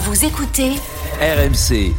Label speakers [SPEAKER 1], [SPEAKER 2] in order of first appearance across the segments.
[SPEAKER 1] Vous écoutez
[SPEAKER 2] RMC.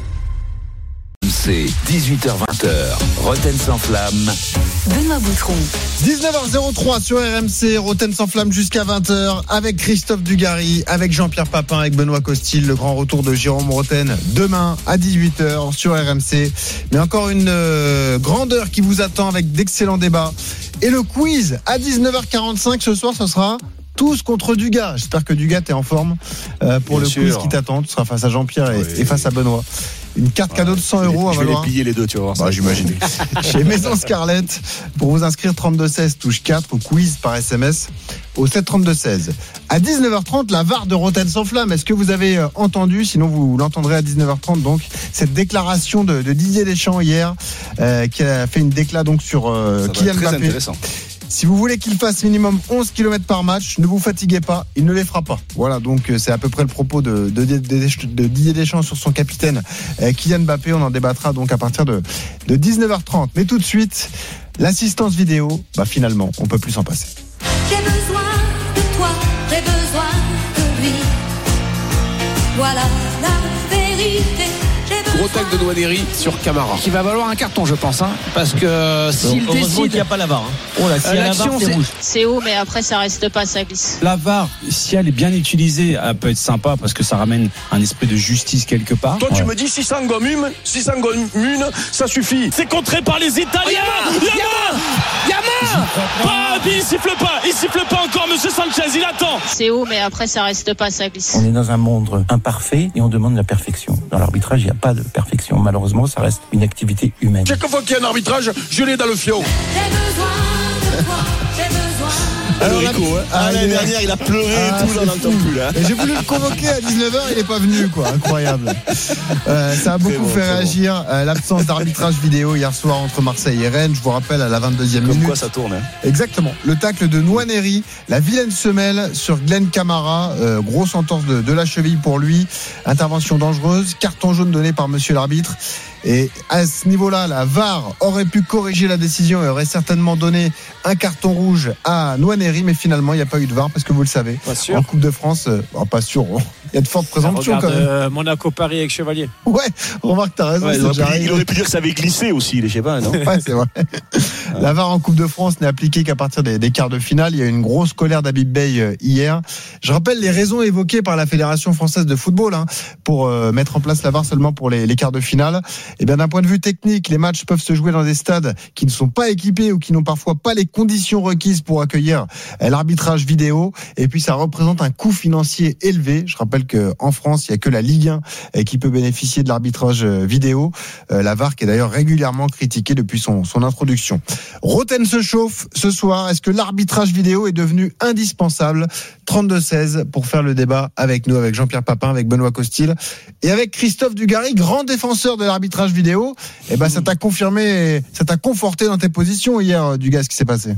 [SPEAKER 2] C'est 18h-20h. Roten sans flamme.
[SPEAKER 1] Benoît Boutron.
[SPEAKER 3] 19h03 sur RMC, Roten sans flamme jusqu'à 20h avec Christophe Dugarry, avec Jean-Pierre Papin, avec Benoît Costil. Le grand retour de Jérôme Roten demain à 18h sur RMC. Mais encore une grande heure qui vous attend avec d'excellents débats. Et le quiz à 19h45 ce soir, ce sera tous contre Dugas. J'espère que Dugas est en forme pour
[SPEAKER 4] Bien
[SPEAKER 3] le
[SPEAKER 4] sûr.
[SPEAKER 3] quiz qui t'attend. Tu seras face à Jean-Pierre et face à Benoît. Une carte cadeau de 100 euros à
[SPEAKER 4] Je vais
[SPEAKER 3] valoir.
[SPEAKER 4] les plier les deux, tu vas voir ça.
[SPEAKER 3] J'imagine. Chez Maison Scarlett, pour vous inscrire 3216 touche 4 au quiz par SMS au 73216. À 19h30, la VAR de Roten sans flamme. Est-ce que vous avez entendu, sinon vous l'entendrez à 19h30, donc cette déclaration de Didier Deschamps hier, qui a fait une décla donc sur Kylian
[SPEAKER 4] très
[SPEAKER 3] Mbappé.
[SPEAKER 4] intéressant.
[SPEAKER 3] Si vous voulez qu'il fasse minimum 11 km par match, ne vous fatiguez pas, il ne les fera pas. Voilà, donc c'est à peu près le propos de Didier Deschamps sur son capitaine Kylian Mbappé. On en débattra donc à partir de 19h30. Mais tout de suite, l'assistance vidéo, finalement, on peut plus s'en passer.
[SPEAKER 5] J'ai besoin de toi, j'ai besoin de lui. Voilà la vérité.
[SPEAKER 6] Gros tacle de Nwaneri sur Camara.
[SPEAKER 7] Qui va valoir un carton, je pense, parce que s'il décide,
[SPEAKER 8] qu'il n'y a pas la VAR.
[SPEAKER 7] Oh là, s'il y a la VAR, c'est rouge.
[SPEAKER 9] C'est haut, mais après ça reste pas, ça glisse.
[SPEAKER 8] La VAR, si elle est bien utilisée, elle peut être sympa parce que ça ramène un esprit de justice quelque part.
[SPEAKER 10] Toi, tu me dis 600 gommes une, ça suffit. C'est contré par les Italiens. Yamin. Il siffle pas encore, monsieur Sanchez, il attend.
[SPEAKER 9] C'est haut, mais après ça reste pas, ça glisse.
[SPEAKER 11] On est dans un monde imparfait et on demande la perfection. Dans l'arbitrage, il n'y a pas de perfection. Malheureusement, ça reste une activité humaine.
[SPEAKER 10] Chaque fois qu'il y a un arbitrage, je l'ai dans le fion.
[SPEAKER 5] J'ai besoin de toi, j'ai besoin.
[SPEAKER 3] Alors,
[SPEAKER 4] L'année dernière, il a pleuré et tout, on n'entend plus là.
[SPEAKER 3] J'ai voulu le convoquer à 19h, il n'est pas venu, quoi. Incroyable. Ça a beaucoup fait réagir l'absence d'arbitrage vidéo hier soir entre Marseille et Rennes. Je vous rappelle à la 22e
[SPEAKER 4] Comme
[SPEAKER 3] minute.
[SPEAKER 4] quoi ça tourne.
[SPEAKER 3] Exactement. Le tacle de Nwaneri, la vilaine semelle sur Glenn Camara, grosse entorse de la cheville pour lui. Intervention dangereuse, carton jaune donné par monsieur l'arbitre. Et à ce niveau-là, la VAR aurait pu corriger la décision et aurait certainement donné un carton rouge à Nwaneri, mais finalement il n'y a pas eu de VAR parce que vous le savez, en Coupe de France, pas sûr, il y a de fortes présomptions quand même.
[SPEAKER 8] Monaco-Paris avec Chevalier.
[SPEAKER 3] Ouais, remarque, t'as raison.
[SPEAKER 4] Il aurait pu dire que ça avait glissé aussi, je sais pas, non?
[SPEAKER 3] Ouais, c'est vrai. La VAR en Coupe de France n'est appliquée qu'à partir des quarts de finale. Il y a eu une grosse colère d'Habib Beye hier. Je rappelle les raisons évoquées par la Fédération française de football pour mettre en place la VAR seulement pour les quarts de finale. Et bien d'un point de vue technique, les matchs peuvent se jouer dans des stades qui ne sont pas équipés ou qui n'ont parfois pas les conditions requises pour accueillir l'arbitrage vidéo. Et puis ça représente un coût financier élevé. Je rappelle qu'en France, il n'y a que la Ligue 1 qui peut bénéficier de l'arbitrage vidéo. La VAR qui est d'ailleurs régulièrement critiquée depuis son introduction. Roten se chauffe ce soir. Est-ce que l'arbitrage vidéo est devenu indispensable? 32-16 pour faire le débat avec nous, avec Jean-Pierre Papin, avec Benoît Costil et avec Christophe Dugarry, grand défenseur de l'arbitrage vidéo. Et ça t'a confirmé, ça t'a conforté dans tes positions hier, Dugas, ce qui s'est passé.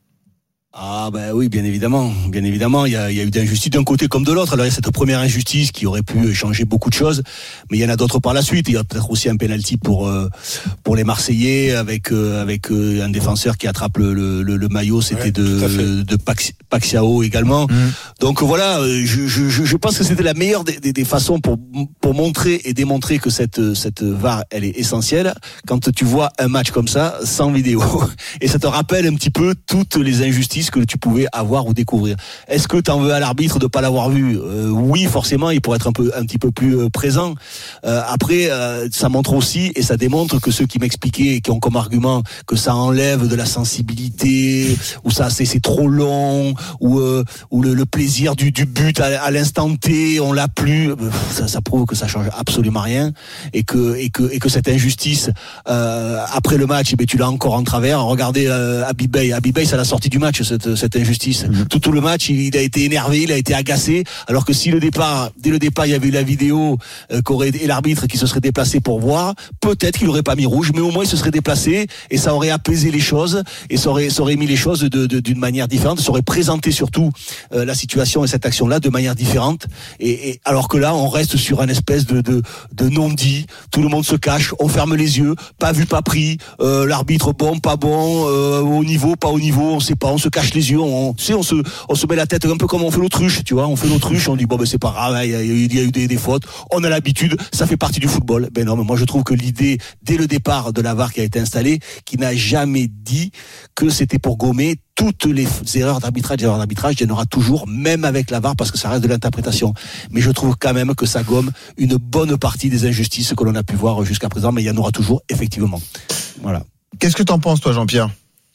[SPEAKER 4] Ah oui, bien évidemment, il y a eu d'injustice d'un côté comme de l'autre. Alors il y a cette première injustice qui aurait pu changer beaucoup de choses, mais il y en a d'autres par la suite. Il y a peut-être aussi un penalty pour les Marseillais avec un défenseur qui attrape le maillot, c'était de Paxiao également. Donc voilà, je pense que c'était la meilleure des façons pour montrer et démontrer que cette VAR elle est essentielle quand tu vois un match comme ça sans vidéo et ça te rappelle un petit peu toutes les injustices que tu pouvais avoir ou découvrir. Est-ce que t'en veux à l'arbitre de pas l'avoir vu? Oui, forcément, il pourrait être un petit peu plus présent. Après, ça montre aussi et ça démontre que ceux qui m'expliquaient et qui ont comme argument que ça enlève de la sensibilité ou ça c'est trop long ou le plaisir du but à l'instant T, on l'a plus. Ça prouve que ça change absolument rien et que cette injustice après le match, tu l'as encore en travers. Regardez Habib Beye, ça l'a sorti du match cette injustice. Tout le match, il a été énervé, il a été agacé. Alors que si dès le départ, il y avait eu la vidéo et l'arbitre qui se serait déplacé pour voir, peut-être qu'il aurait pas mis rouge, mais au moins il se serait déplacé et ça aurait apaisé les choses et ça aurait mis les choses d'une manière différente. Ça aurait présenté surtout la situation et cette action-là de manière différente. Et alors que là, on reste sur un espèce de non-dit. Tout le monde se cache, on ferme les yeux, pas vu, pas pris. L'arbitre bon, pas bon, au niveau, pas au niveau, on sait pas, on se cache cache les yeux, on se met la tête un peu comme on fait l'autruche, tu vois, on fait l'autruche, on dit bon ben c'est pas grave, il y a eu des fautes, on a l'habitude, ça fait partie du football. Ben non, mais moi je trouve que l'idée dès le départ de la VAR qui a été installée, qui n'a jamais dit que c'était pour gommer toutes les erreurs d'arbitrage, il y en aura toujours, même avec la VAR, parce que ça reste de l'interprétation. Mais je trouve quand même que ça gomme une bonne partie des injustices que l'on a pu voir jusqu'à présent, mais il y en aura toujours, effectivement. Voilà.
[SPEAKER 3] Qu'est-ce que t'en penses, toi, Jean-Pierre ?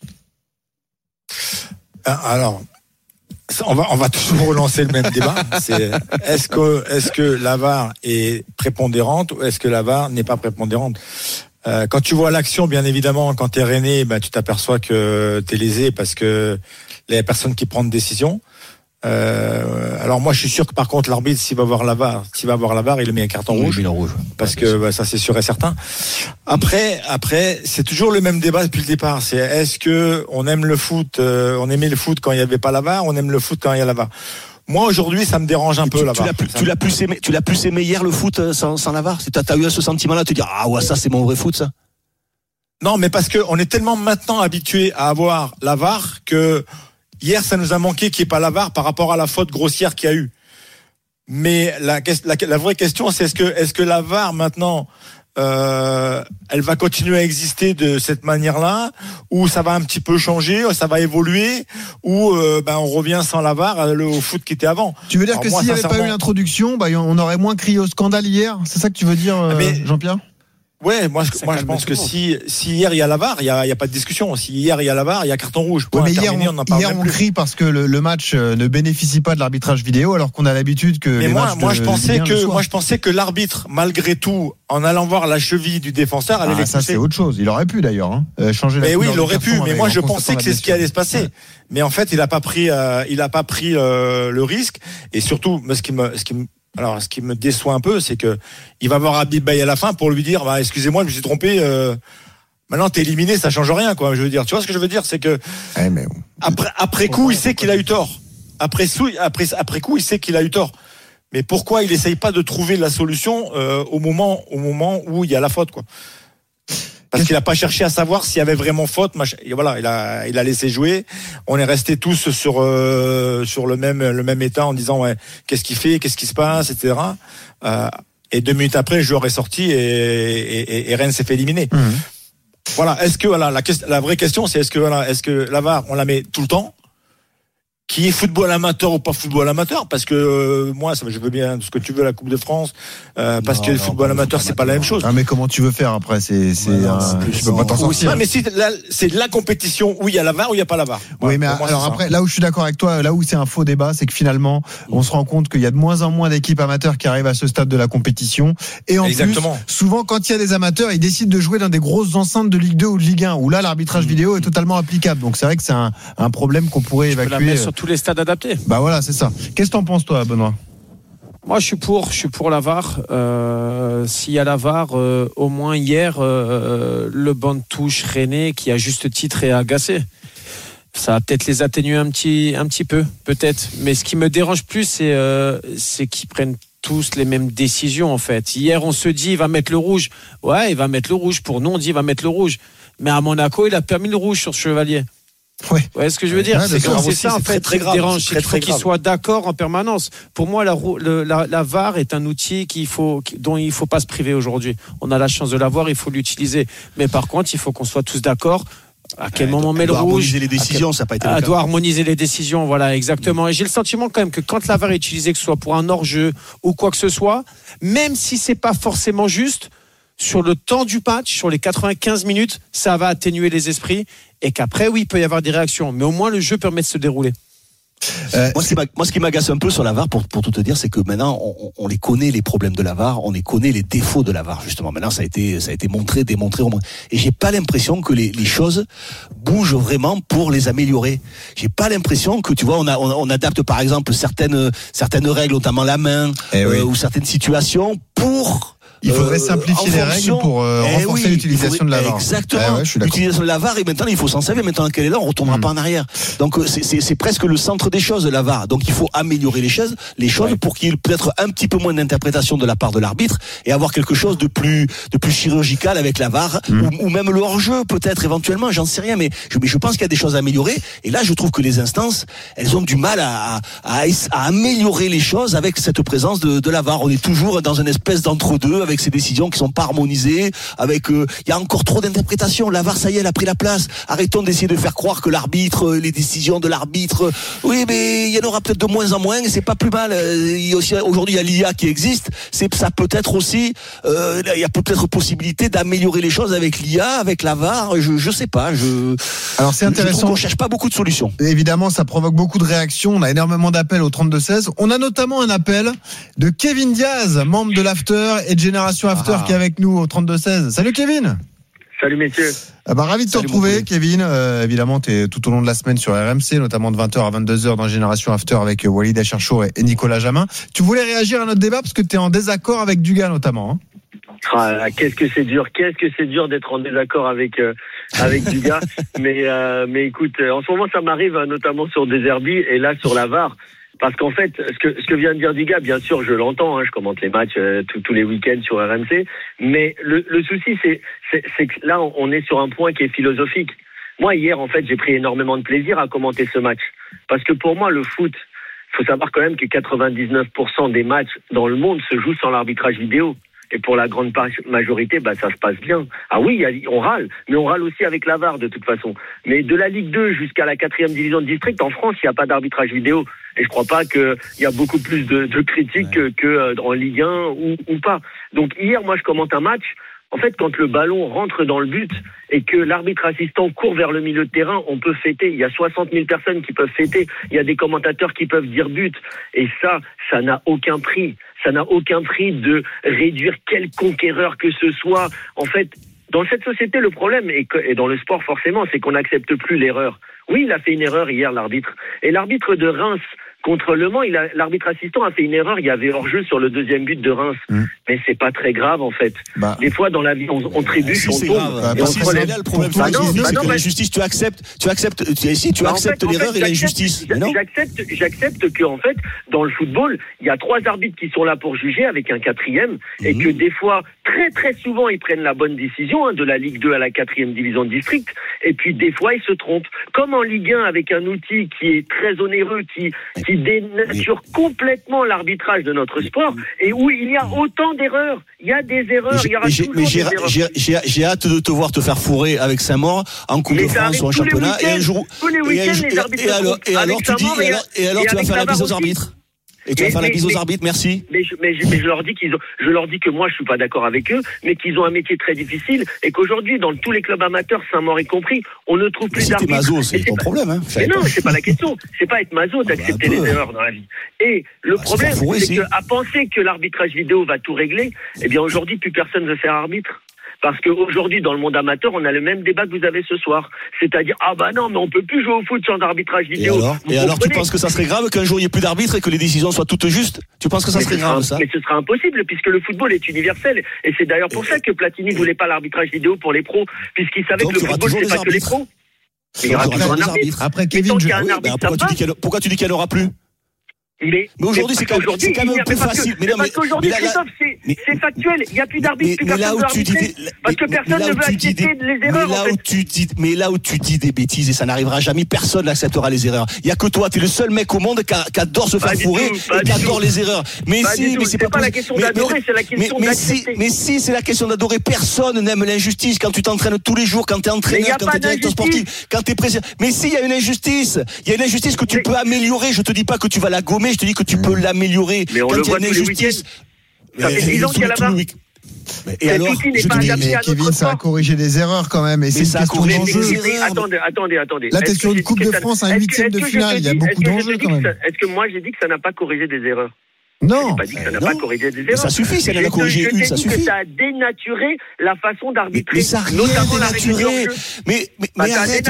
[SPEAKER 1] Alors, on va toujours relancer le même débat. C'est est-ce que la VAR est prépondérante ou est-ce que la VAR n'est pas prépondérante ? Quand tu vois l'action, bien évidemment, quand t'es René, tu t'aperçois que t'es lésé parce que il y a personne qui prend de décision. Alors moi, je suis sûr que par contre, l'arbitre, s'il va voir la VAR, il met un carton rouge. Parce que ça, c'est sûr et certain. Après, c'est toujours le même débat depuis le départ. C'est est-ce que on aime le foot, on aimait le foot quand il y avait pas la VAR, on aime le foot quand il y a la VAR. Moi aujourd'hui, ça me dérange un peu la VAR.
[SPEAKER 4] Tu l'as plus aimé hier le foot sans la VAR. T'as eu ce sentiment-là, de te dire ah ouais, ça c'est mon vrai foot, ça.
[SPEAKER 1] Non, mais parce que on est tellement maintenant habitué à avoir la VAR que hier ça nous a manqué qu'il n'y ait pas la VAR par rapport à la faute grossière qu'il y a eu. Mais la vraie question, c'est est-ce que la VAR maintenant elle va continuer à exister de cette manière-là, ou ça va un petit peu changer, ça va évoluer, ou on revient sans la VAR au foot qui était avant.
[SPEAKER 3] Tu veux dire que s'il n'y avait pas eu l'introduction, on aurait moins crié au scandale hier ? C'est ça que tu veux dire, Jean-Pierre ?
[SPEAKER 1] Ouais, moi je pense que si hier il y a la VAR, il y a pas de discussion. Si hier il y a la VAR, il y a carton rouge.
[SPEAKER 3] Ouais, mais hier on crie parce que le match ne bénéficie pas de l'arbitrage vidéo, alors qu'on a l'habitude que. Mais
[SPEAKER 1] moi je pensais que l'arbitre, malgré tout, en allant voir la cheville du défenseur, allait l'expulser.
[SPEAKER 3] Ça c'est autre chose. Il aurait pu d'ailleurs changer la.
[SPEAKER 1] Mais oui, il aurait pu. Mais moi je pensais que c'est ce qui allait se passer. Ouais. Mais en fait, il a pas pris le risque. Et surtout, ce qui me déçoit un peu, c'est que il va voir Habib Beye à la fin pour lui dire excusez-moi, je me suis trompé, maintenant t'es éliminé, ça change rien, quoi. Je veux dire, tu vois ce que je veux dire, c'est que après coup, il sait qu'il a eu tort. Après coup, il sait qu'il a eu tort. Mais pourquoi il essaye pas de trouver la solution au moment où il y a la faute, quoi? Parce qu'il a pas cherché à savoir s'il y avait vraiment faute. Et voilà, il a laissé jouer. On est restés tous sur le même état en disant qu'est-ce qu'il fait, qu'est-ce qui se passe, etc. Et 2 minutes après, le joueur est sorti et Rennes s'est fait éliminer. Mmh. Voilà. Est-ce que la vraie question, c'est est-ce que la VAR on la met tout le temps? Qui est football amateur ou pas football amateur, parce que moi je veux bien ce que tu veux la Coupe de France, parce que le football amateur c'est pas la même chose.
[SPEAKER 3] Ah mais comment tu veux faire après, je peux pas t'en sortir.
[SPEAKER 1] Mais c'est la compétition où il y a la VAR ou il y a pas la VAR.
[SPEAKER 3] Oui, mais alors après là où je suis d'accord avec toi, là où c'est un faux débat, c'est que finalement on se rend compte qu'il y a de moins en moins d'équipes amateurs qui arrivent à ce stade de la compétition, et en plus souvent quand il y a des amateurs, ils décident de jouer dans des grosses enceintes de Ligue 2 ou de Ligue 1 où là l'arbitrage vidéo est totalement applicable. Donc c'est vrai que c'est un problème qu'on pourrait évacuer.
[SPEAKER 7] Tous les stades adaptés.
[SPEAKER 3] Bah voilà, c'est ça. Qu'est-ce que t'en penses toi, Benoît ?
[SPEAKER 7] Moi, je suis pour la VAR. S'il y a la VAR, au moins hier, le banc de touche René, qui à juste titre est agacé. Ça va peut-être les atténuer un petit peu, peut-être. Mais ce qui me dérange plus, c'est qu'ils prennent tous les mêmes décisions, en fait. Hier, on se dit, il va mettre le rouge. Ouais, il va mettre le rouge. Pour nous, on dit, il va mettre le rouge. Mais à Monaco, il a permis le rouge sur Chevalier. Ouais, ce que je veux dire, c'est ça en fait qui me dérange, c'est qu'il faut qu'ils soient d'accord en permanence. Pour moi, la VAR est un outil dont il faut pas se priver aujourd'hui. On a la chance de l'avoir, il faut l'utiliser. Mais par contre, il faut qu'on soit tous d'accord. À quel moment on met le rouge ?
[SPEAKER 4] Harmoniser les décisions, ça n'a pas été le cas.
[SPEAKER 7] Doit harmoniser les décisions, voilà, exactement. Et j'ai le sentiment quand même que quand la VAR est utilisée, que ce soit pour un hors-jeu ou quoi que ce soit, même si c'est pas forcément juste, sur le temps du match, sur les 95 minutes, ça va atténuer les esprits, et qu'après, oui, il peut y avoir des réactions, mais au moins le jeu permet de se dérouler.
[SPEAKER 4] Moi, ce qui m'agace un peu sur la VAR, pour tout te dire, c'est que maintenant, on les connaît, les problèmes de la VAR, on les connaît, les défauts de la VAR, justement. Maintenant, ça a été montré, démontré, et j'ai pas l'impression que les choses bougent vraiment pour les améliorer. J'ai pas l'impression que, tu vois, on adapte par exemple certaines règles, notamment la main, ou certaines situations pour
[SPEAKER 3] Il faudrait simplifier les règles pour renforcer l'utilisation de la VAR.
[SPEAKER 4] Exactement. L'utilisation de la VAR, et maintenant il faut s'en servir. Maintenant qu'elle est là, on ne retournera pas en arrière. Donc c'est presque le centre des choses, la VAR. Donc il faut améliorer les choses pour qu'il y ait peut-être un petit peu moins d'interprétation de la part de l'arbitre et avoir quelque chose de plus chirurgical avec la VAR ou même le hors-jeu peut-être éventuellement, j'en sais rien, mais je pense qu'il y a des choses à améliorer. Et là, je trouve que les instances, elles ont du mal à améliorer les choses avec cette présence de la VAR. On est toujours dans une espèce d'entre-deux avec ces décisions qui sont pas harmonisées, avec il y a encore trop d'interprétations. La VAR, ça y est, elle a pris la place. Arrêtons d'essayer de faire croire que l'arbitre, les décisions de l'arbitre, oui, mais il y en aura peut-être de moins en moins, et c'est pas plus mal. Aujourd'hui, il y a l'IA qui existe. Ça peut être aussi, il y a peut-être possibilité d'améliorer les choses avec l'IA, avec la VAR. Je sais pas.
[SPEAKER 3] Alors c'est intéressant.
[SPEAKER 4] On cherche pas beaucoup de solutions.
[SPEAKER 3] Évidemment, ça provoque beaucoup de réactions. On a énormément d'appels au 32-16. On a notamment un appel de Kevin Diaz, membre de l'After et de Génération After, qui est avec nous au 32-16. Salut Kevin.
[SPEAKER 12] Salut messieurs.
[SPEAKER 3] Ravi de te retrouver Kevin. Évidemment, tu es tout au long de la semaine sur RMC, notamment de 20h à 22h dans Génération After avec Walid Acharchour et Nicolas Jamin. Tu voulais réagir à notre débat parce que tu es en désaccord avec Dugas notamment.
[SPEAKER 12] Qu'est-ce que c'est dur d'être en désaccord avec Dugas. mais écoute, en ce moment ça m'arrive notamment sur Deserbi et là sur la VAR. Parce qu'en fait, ce que vient de dire Dugas, bien sûr, je l'entends, je commente les matchs tous les week-ends sur RMC, mais le souci, c'est que là, on est sur un point qui est philosophique. Moi, hier, en fait, j'ai pris énormément de plaisir à commenter ce match. Parce que pour moi, le foot, faut savoir quand même que 99% des matchs dans le monde se jouent sans l'arbitrage vidéo. Et pour la grande majorité, ça se passe bien. Ah oui, on râle, mais on râle aussi avec la VAR de toute façon. Mais de la Ligue 2 jusqu'à la 4e division de district, en France, il n'y a pas d'arbitrage vidéo. Et je crois pas qu'il y a beaucoup plus de critiques que en Ligue 1 ou pas. Donc hier, moi, je commente un match. En fait, quand le ballon rentre dans le but et que l'arbitre assistant court vers le milieu de terrain, on peut fêter. Il y a 60 000 personnes qui peuvent fêter. Il y a des commentateurs qui peuvent dire but. Et ça n'a aucun prix. Ça n'a aucun prix de réduire quelconque erreur que ce soit. En fait, dans cette société, le problème, et dans le sport forcément, c'est qu'on n'accepte plus l'erreur. Oui, il a fait une erreur hier, l'arbitre. Et l'arbitre de Reims contre Le Mans, l'arbitre assistant a fait une erreur. Il y avait hors-jeu sur le deuxième but de Reims. Mais c'est pas très grave, en fait. Des fois, dans la vie, on trébuche, on tombe.
[SPEAKER 4] Le problème, c'est que la justice, tu acceptes l'erreur et l'injustice.
[SPEAKER 12] J'accepte que, en fait, dans le football, il y a 3 arbitres qui sont là pour juger avec un 4e et que des fois, très très souvent, ils prennent la bonne décision, de la Ligue 2 à la 4e division de district. Et puis, des fois, ils se trompent. Comme en Ligue 1 avec un outil qui est très onéreux, qui dénature complètement l'arbitrage de notre sport et où il y a autant d'erreurs. Il y a des erreurs, il y aura toujours des erreurs.
[SPEAKER 4] J'ai hâte de te voir te faire fourrer avec Saint-Maur en Coupe de France ou en championnat et un jour et alors tu vas faire la bise aux arbitres. Et tu vas faire la bise aux arbitres, merci.
[SPEAKER 12] Mais je leur dis que moi je suis pas d'accord avec eux, mais qu'ils ont un métier très difficile et qu'aujourd'hui dans tous les clubs amateurs, Saint-Maur y compris, on ne trouve plus d'arbitres.
[SPEAKER 4] Maso, c'est ton problème.
[SPEAKER 12] Mais non, c'est pas la question. C'est pas être maso d'accepter les erreurs dans la vie. Et le problème, c'est qu'à penser que l'arbitrage vidéo va tout régler, eh bien aujourd'hui plus personne veut faire arbitre. Parce qu'aujourd'hui, dans le monde amateur, on a le même débat que vous avez ce soir. C'est-à-dire, non, mais on peut plus jouer au foot sans arbitrage vidéo.
[SPEAKER 4] Et alors, tu penses que ça serait grave qu'un jour il n'y ait plus d'arbitre et que les décisions soient toutes justes? Tu penses que ça serait grave, ça?
[SPEAKER 12] Mais ce sera impossible, puisque le football est universel. Et c'est d'ailleurs pour ça que Platini voulait pas l'arbitrage vidéo pour les pros, puisqu'il savait que le football, c'est pas que les pros.
[SPEAKER 3] Mais il y aura toujours un arbitre. Après, Kevin,
[SPEAKER 4] pourquoi tu dis qu'il n'y en aura plus?
[SPEAKER 12] Mais
[SPEAKER 4] aujourd'hui, c'est quand même plus facile.
[SPEAKER 12] Parce qu'aujourd'hui, Christophe, c'est factuel. Il n'y a plus d'arbitre, plus personne ne veut arbitrer. Parce que personne ne veut accepter les erreurs.
[SPEAKER 4] Mais là où tu dis des bêtises, et ça n'arrivera jamais, personne n'acceptera les erreurs. Il n'y a que toi, tu es le seul mec au monde qui adore se faire fourrer et qui adore les erreurs. Mais si, mais c'est pas
[SPEAKER 12] la question d'adorer, c'est la question d'accepter.
[SPEAKER 4] Mais si, c'est la question d'adorer. Personne n'aime l'injustice quand tu t'entraînes tous les jours, quand tu es entraîneur, quand tu es directeur sportif, quand tu es président. Mais si, il y a une injustice. Il y a une injustice que tu peux améliorer. Je te dis pas que tu vas la gommer. Je te dis que tu peux l'améliorer.
[SPEAKER 12] Mais on le voit tous les week-ends. Ça fait 10 ans qu'il y a la VAR.
[SPEAKER 4] Et alors,
[SPEAKER 3] Kevin, ça a corrigé des erreurs quand même. Et c'est une question d'enjeu.
[SPEAKER 12] Attendez.
[SPEAKER 3] Là, t'es sur une Coupe de France, un 8e de finale. Il y a beaucoup d'enjeux quand même.
[SPEAKER 12] Est-ce que moi j'ai dit que ça n'a pas corrigé des erreurs?
[SPEAKER 3] Non.
[SPEAKER 12] J'ai pas dit que ça n'a pas corrigé des erreurs.
[SPEAKER 4] Mais ça suffit, si elle en a corrigé une, ça suffit.
[SPEAKER 12] Que ça a dénaturé la façon d'arbitrer.
[SPEAKER 4] Mais ça a rien dénaturé. Mais arrête,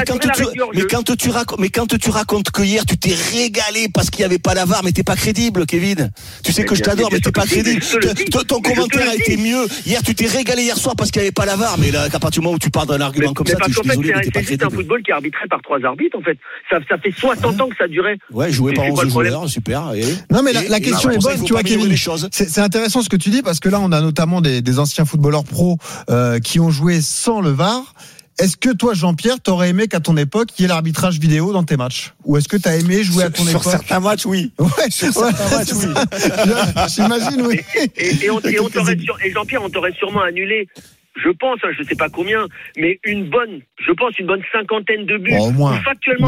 [SPEAKER 4] quand tu racontes que hier tu t'es régalé parce qu'il n'y avait pas la VAR, mais t'es pas crédible, Kevin. Tu sais que je t'adore, mais t'es pas crédible. Ton commentaire a été mieux. Hier, tu t'es régalé hier soir parce qu'il n'y avait pas la VAR, mais là, à partir du moment où tu parles d'un argument comme ça, tu es désolé, mais t'es pas crédible.
[SPEAKER 12] C'est un football qui est arbitré par 3 arbitres, en fait. Ça fait 60 ans que ça durait.
[SPEAKER 4] Ouais, joué par 11 joueurs, super.
[SPEAKER 3] Non, mais la question est bonne, tu vois, Kevin. C'est intéressant ce que tu dis, parce que là, on a notamment des anciens footballeurs pros qui ont joué sans le VAR. Est-ce que toi, Jean-Pierre, t'aurais aimé qu'à ton époque, il y ait l'arbitrage vidéo dans tes matchs? Ou est-ce que t'as aimé jouer à ton époque?
[SPEAKER 1] Sur certains matchs, oui.
[SPEAKER 3] Ouais, sur certains matchs, oui. J'imagine, oui.
[SPEAKER 12] Et Jean-Pierre, on t'aurait sûrement annulé, je pense, je sais pas combien, mais une bonne cinquantaine de buts.
[SPEAKER 3] Bon, au moins.
[SPEAKER 12] Factuellement,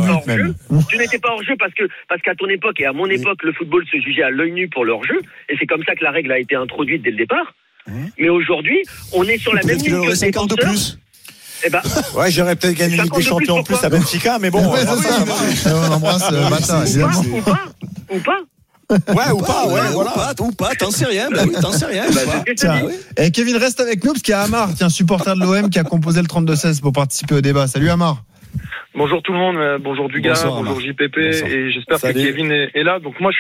[SPEAKER 12] tu n'étais pas hors jeu parce qu'à ton époque et à mon époque, le football se jugeait à l'œil nu pour leur jeu. Et c'est comme ça que la règle a été introduite dès le départ. Mais aujourd'hui, on est sur la même ligne que
[SPEAKER 4] 50 de plus.
[SPEAKER 12] Eh ben,
[SPEAKER 1] ouais, j'aurais peut-être gagné Ligue des Champions en plus à Benfica, mais bon.
[SPEAKER 3] Ouais, on embrasse Bata, évidemment.
[SPEAKER 12] Ou pas.
[SPEAKER 1] Ouais, ou pas,
[SPEAKER 4] ou pas, t'en sais rien, t'en sais rien.
[SPEAKER 3] Tiens, et Kevin, reste avec nous, parce qu'il y a Amar, supporter de l'OM, qui a composé le 32-16 pour participer au débat. Salut Amar.
[SPEAKER 13] Bonjour tout le monde, bonjour Dugas, bonjour JPP, et j'espère que Kevin est là. Donc moi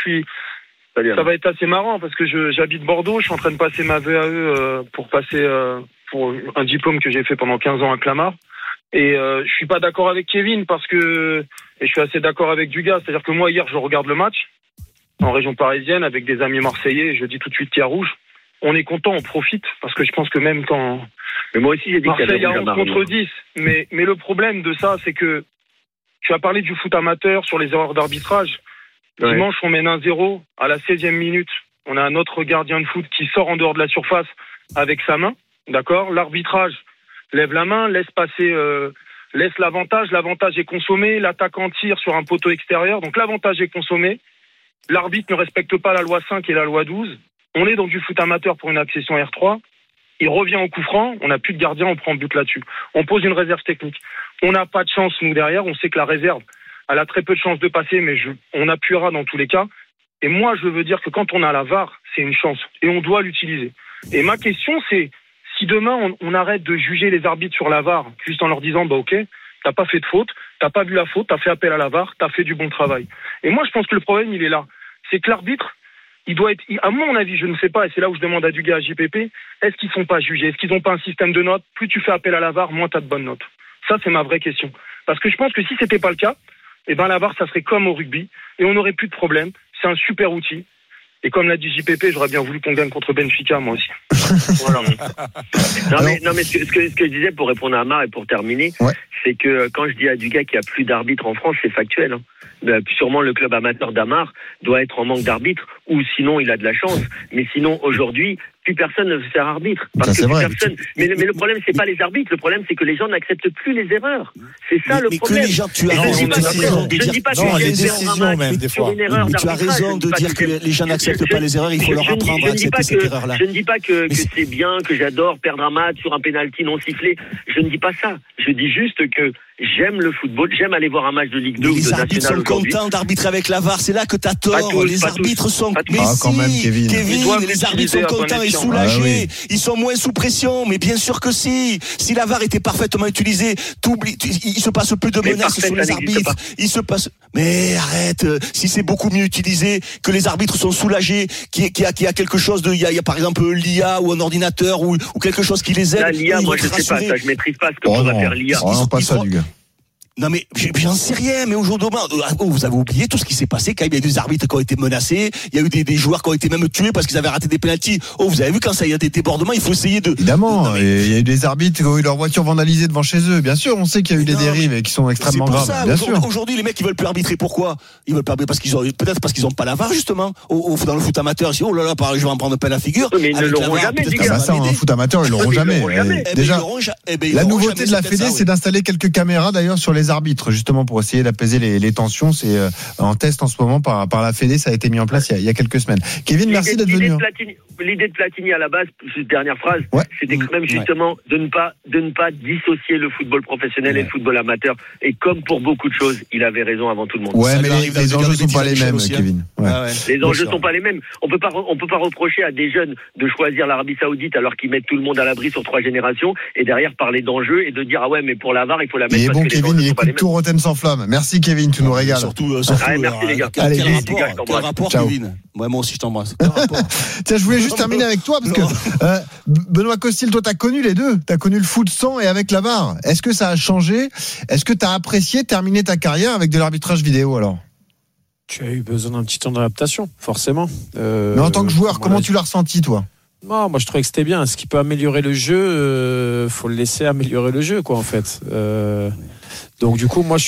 [SPEAKER 13] ça va être assez marrant, parce que j'habite Bordeaux, je suis en train de passer ma VAE pour passer pour un diplôme que j'ai fait pendant 15 ans à Clamart. Et je suis pas d'accord avec Kevin, et je suis assez d'accord avec Dugas, c'est-à-dire que moi hier je regarde le match en région parisienne avec des amis marseillais, et je dis tout de suite qu'il y a rouge. On est content, on profite, parce que je pense que même quand
[SPEAKER 12] mais moi aussi j'ai dit
[SPEAKER 13] Marseille a 11 contre 10, mais le problème de ça, c'est que tu as parlé du foot amateur sur les erreurs d'arbitrage. Ouais. Dimanche, on mène 1-0 à la 16e minute. On a un autre gardien de foot qui sort en dehors de la surface avec sa main. D'accord? L'arbitrage lève la main, laisse passer, laisse l'avantage. L'avantage est consommé. L'attaquant tire sur un poteau extérieur. Donc l'avantage est consommé. L'arbitre ne respecte pas la loi 5 et la loi 12. On est dans du foot amateur pour une accession R3. Il revient au coup franc. On n'a plus de gardien, on prend but là-dessus. On pose une réserve technique. On n'a pas de chance, nous, derrière. On sait que la réserve, elle a très peu de chances de passer, mais on appuiera dans tous les cas. Et moi, je veux dire que quand on a la VAR, c'est une chance. Et on doit l'utiliser. Et ma question, c'est, si demain, on arrête de juger les arbitres sur la VAR, juste en leur disant, ok, t'as pas fait de faute, t'as pas vu la faute, t'as fait appel à la VAR, t'as fait du bon travail. Et moi, je pense que le problème, il est là. C'est que l'arbitre, il doit être, à mon avis, je ne sais pas, et c'est là où je demande à Dugas, à JPP, est-ce qu'ils sont pas jugés? Est-ce qu'ils n'ont pas un système de notes? Plus tu fais appel à la VAR, moins t'as de bonnes notes. Ça, c'est ma vraie question. Parce que je pense que si c'était pas le cas, eh ben la VAR, ça serait comme au rugby, et on n'aurait plus de problème. C'est un super outil. Et comme l'a dit JPP, j'aurais bien voulu qu'on gagne contre Benfica, moi aussi. Voilà.
[SPEAKER 12] Non mais ce que je disais pour répondre à Amar et pour terminer, c'est que quand je dis à Dugas qu'il n'y a plus d'arbitres en France, c'est factuel. Hein. Sûrement le club amateur d'Amar doit être en manque d'arbitres, ou sinon il a de la chance. Mais sinon aujourd'hui, plus personne ne sert arbitre. Parce que personne. Mais le problème, c'est pas les arbitres. Le problème, c'est que les gens n'acceptent plus les erreurs. C'est ça le problème.
[SPEAKER 4] Que les gens, tu as raison tu as raison de dire que les gens n'acceptent pas les erreurs. Il faut leur apprendre à accepter cette erreur-là.
[SPEAKER 12] Je ne dis pas que c'est bien, que j'adore perdre un match sur un penalty non sifflé. Je ne dis pas ça. Je dis juste que j'aime le football, j'aime aller voir un match de Ligue 2 ou de National aujourd'hui.
[SPEAKER 4] Les arbitres sont contents d'arbitrer avec la VAR, c'est là que t'as tort. Les arbitres sont...
[SPEAKER 3] Mais quand même, Kevin,
[SPEAKER 4] les arbitres sont contents et soulagés. Ils sont moins sous pression, mais bien sûr que si. Si la VAR était parfaitement utilisée, il se passe plus de menaces sur les arbitres. Il se passe... Mais arrête, si c'est beaucoup mieux utilisé, que les arbitres sont soulagés, qu'il y a quelque chose de... Il y a par exemple l'IA ou un ordinateur ou quelque chose qui les aide.
[SPEAKER 12] Là, l'IA, moi je sais pas, ça, je maîtrise pas ce que pourra faire l'IA.
[SPEAKER 3] Non, pas ça, du gars.
[SPEAKER 4] Non mais j'en sais rien, mais aujourd'hui vous avez oublié tout ce qui s'est passé quand il y a eu des arbitres qui ont été menacés, il y a eu des joueurs qui ont été même tués parce qu'ils avaient raté des pénaltys. Vous avez vu quand ça y a des débordements, il faut essayer de...
[SPEAKER 3] Évidemment, il y a eu des arbitres qui ont eu leur voiture vandalisée devant chez eux, bien sûr, on sait qu'il y a eu des dérives et qui sont extrêmement graves.
[SPEAKER 4] Ça,
[SPEAKER 3] bien sûr.
[SPEAKER 4] Aujourd'hui les mecs ils veulent plus arbitrer, pourquoi? Ils veulent plus arbitrer parce qu'ils ont pas la VAR justement. Dans le foot amateur, oh là là, je vais en prendre plein la figure.
[SPEAKER 12] Mais ils ne l'auront jamais,
[SPEAKER 3] ça en foot amateur, ils l'auront jamais. Déjà, la nouveauté de la Fédé, c'est d'installer quelques caméras d'ailleurs sur les les arbitres, justement, pour essayer d'apaiser les tensions. C'est en test en ce moment par la Fédé. Ça a été mis en place il y a quelques semaines. Kevin, merci d'être venu.
[SPEAKER 12] L'idée de Platini à la base, juste dernière phrase, c'était quand même justement de ne pas dissocier le football professionnel et le football amateur. Et comme pour beaucoup de choses, il avait raison avant tout le monde.
[SPEAKER 3] Ouais, mais les enjeux sont pas les mêmes, Kevin.
[SPEAKER 12] Les enjeux sont pas les mêmes. On peut pas reprocher à des jeunes de choisir l'Arabie Saoudite alors qu'ils mettent tout le monde à l'abri sur 3 générations et derrière parler d'enjeux et de dire ah ouais mais pour la VAR il faut la mettre.
[SPEAKER 3] Et
[SPEAKER 12] parce
[SPEAKER 3] bon,
[SPEAKER 12] que
[SPEAKER 3] Kevin, il
[SPEAKER 12] les
[SPEAKER 3] écoute tout Rotten sans flamme. Merci Kevin, tu nous régales.
[SPEAKER 4] Surtout
[SPEAKER 12] merci les gars.
[SPEAKER 3] Allez,
[SPEAKER 4] quel rapport Kevin? Moi aussi je t'embrasse.
[SPEAKER 3] Tiens, je voulais juste terminer avec toi parce que Benoît Costil, toi t'as connu les deux, t'as connu le foot sans et avec la VAR. Est-ce que ça a changé? Est-ce que t'as apprécié terminer ta carrière avec de l'arbitrage vidéo alors?
[SPEAKER 7] Tu as eu besoin d'un petit temps d'adaptation, forcément.
[SPEAKER 3] Mais en tant que joueur, comment tu l'as ressenti toi?
[SPEAKER 7] Non, moi je trouvais que c'était bien. Ce qui peut améliorer le jeu, faut le laisser améliorer le jeu, quoi, en fait. Donc du coup, moi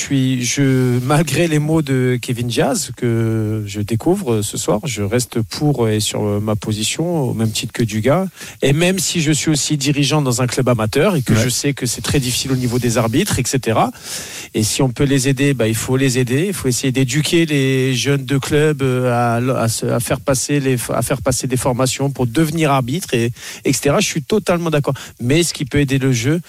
[SPEAKER 7] malgré les mots de Kevin Diaz que je découvre ce soir, je reste pour et sur ma position au même titre que Dugas. Et même si je suis aussi dirigeant dans un club amateur et que je sais que c'est très difficile au niveau des arbitres, etc. Et si on peut les aider, il faut les aider. Il faut essayer d'éduquer les jeunes de club à faire passer des formations pour devenir arbitre, etc. Je suis totalement d'accord. Mais ce qui peut aider le jeu,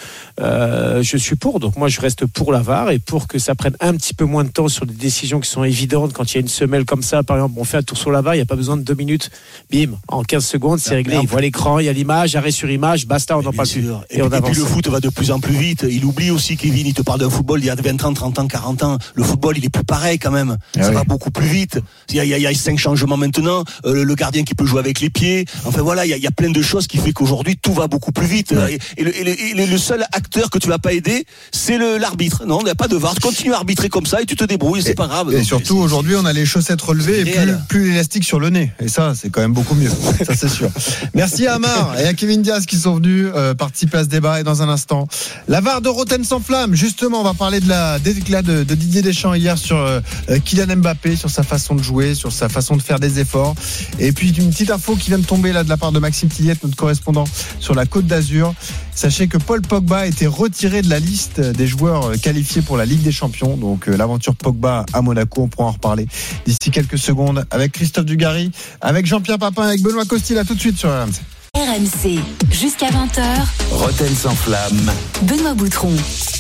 [SPEAKER 7] je suis pour. Donc moi, je reste pour la VAR et pour que ça prenne un petit peu moins de temps sur des décisions qui sont évidentes. Quand il y a une semelle comme ça, par exemple, on fait un tour sur la VAR, il n'y a pas besoin de 2 minutes. Bim, en 15 secondes, c'est réglé. Il voit l'écran, il y a l'image, arrêt sur image, basta, on n'en parle plus.
[SPEAKER 4] Et puis le foot va de plus en plus vite. Il oublie aussi, Kevin, il te parle d'un football il y a 20 ans, 30 ans, 40 ans. Le football, il est plus pareil quand même. Ça va beaucoup plus vite. Il y a 5 changements maintenant. Le gardien qui peut jouer avec les pieds. Enfin voilà, il y a plein de choses qui fait qu'aujourd'hui, tout va beaucoup plus vite. Et le seul acteur que tu vas pas aider, c'est l'arbitre. Non, il n'y a pas de VAR. Continue à arbitrer comme ça et tu te débrouilles, c'est pas grave.
[SPEAKER 3] Et surtout, aujourd'hui, on a les chaussettes relevées et plus élastiques sur le nez. Et ça, c'est quand même beaucoup mieux. Ça, c'est sûr. Merci à Amar et à Kevin Diaz qui sont venus participer à ce débat. Et dans un instant, la VAR de Rotten sans flamme. Justement, on va parler de d'éclat de Didier Deschamps hier sur Kylian Mbappé, sur sa façon de jouer, sur sa façon de faire des efforts. Et puis, une petite info qui vient de tomber là de la part de Maxime Tilliette, notre correspondant sur la Côte d'Azur. Sachez que Paul Pogba a été retiré de la liste des joueurs qualifiés pour la Ligue des Champions. Donc l'aventure Pogba à Monaco, on pourra en reparler d'ici quelques secondes avec Christophe Dugarry, avec Jean-Pierre Papin, avec Benoît Costil. À tout de suite sur RMC.
[SPEAKER 14] RMC, jusqu'à 20h.
[SPEAKER 2] Rotten sans flamme.
[SPEAKER 14] Benoît Boutron.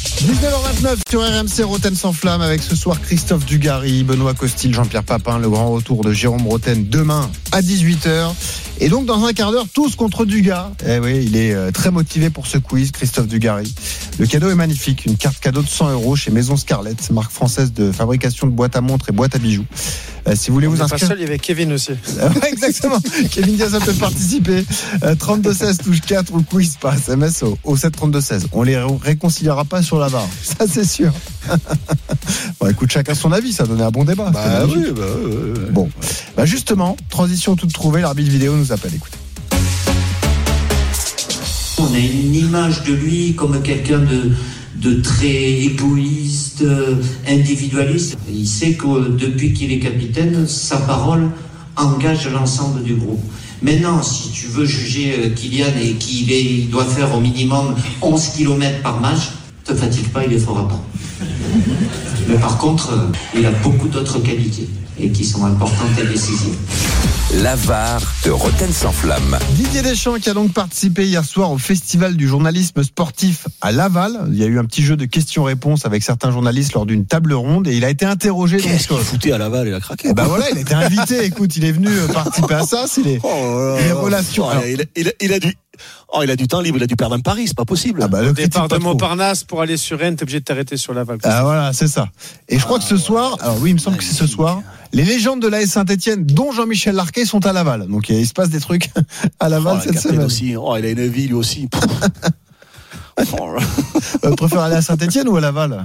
[SPEAKER 3] 19h29 sur RMC, Rotten sans flamme, avec ce soir Christophe Dugarry, Benoît Costil, Jean-Pierre Papin. Le grand retour de Jérôme Rotten demain à 18h. Et donc dans un quart d'heure, tous contre Dugas. Eh oui, il est très motivé pour ce quiz, Christophe Dugarry. Le cadeau est magnifique, une carte cadeau de 100 € chez Maison Scarlett, marque française de fabrication de boîtes à montres et boîtes à bijoux. Si vous voulez vous inscrire.
[SPEAKER 7] Pas seul, il y avait Kevin aussi.
[SPEAKER 3] Exactement. Kevin Diaz peut participer. 32-16 touche 4 ou quiz par SMS au 732-16. On les réconciliera pas sur la VAR. Ça, c'est sûr. Bon, écoute, chacun son avis. Ça a donné un bon débat.
[SPEAKER 4] Oui.
[SPEAKER 3] Bon. Justement, transition toute trouvée. L'arbitre vidéo nous appelle. Écoutez.
[SPEAKER 15] On a une image de lui comme quelqu'un de très égoïste, individualiste. Il sait que depuis qu'il est capitaine, sa parole engage l'ensemble du groupe. Maintenant, si tu veux juger Kylian et qu'il doit faire au minimum 11 km par match, ne te fatigue pas, il ne les fera pas. Mais par contre, il a beaucoup d'autres qualités et qui sont importantes et décisives.
[SPEAKER 2] La VAR de Rotten sans flamme.
[SPEAKER 3] Didier Deschamps qui a donc participé hier soir au festival du journalisme sportif à Laval. Il y a eu un petit jeu de questions-réponses avec certains journalistes lors d'une table ronde et il a été interrogé.
[SPEAKER 4] Qu'est-ce qu'il foutait à Laval? Il a craqué.
[SPEAKER 3] Et voilà, il a été invité. Écoute, il est venu participer à ça. C'est les relations.
[SPEAKER 4] Il a du temps libre, il a dû perdre un pari, c'est pas possible.
[SPEAKER 7] Le départ de Montparnasse pour aller sur Rennes, t'es obligé de t'arrêter sur Laval.
[SPEAKER 3] Voilà, c'est ça. Et je crois que ce soir, il me semble que c'est ce soir, les légendes de l'AS Saint-Etienne, dont Jean-Michel Larquet, sont à Laval. Donc il se passe des trucs à Laval cette semaine.
[SPEAKER 4] Aussi. Il a une vie lui aussi.
[SPEAKER 3] Préfère aller à Saint-Etienne ou à Laval?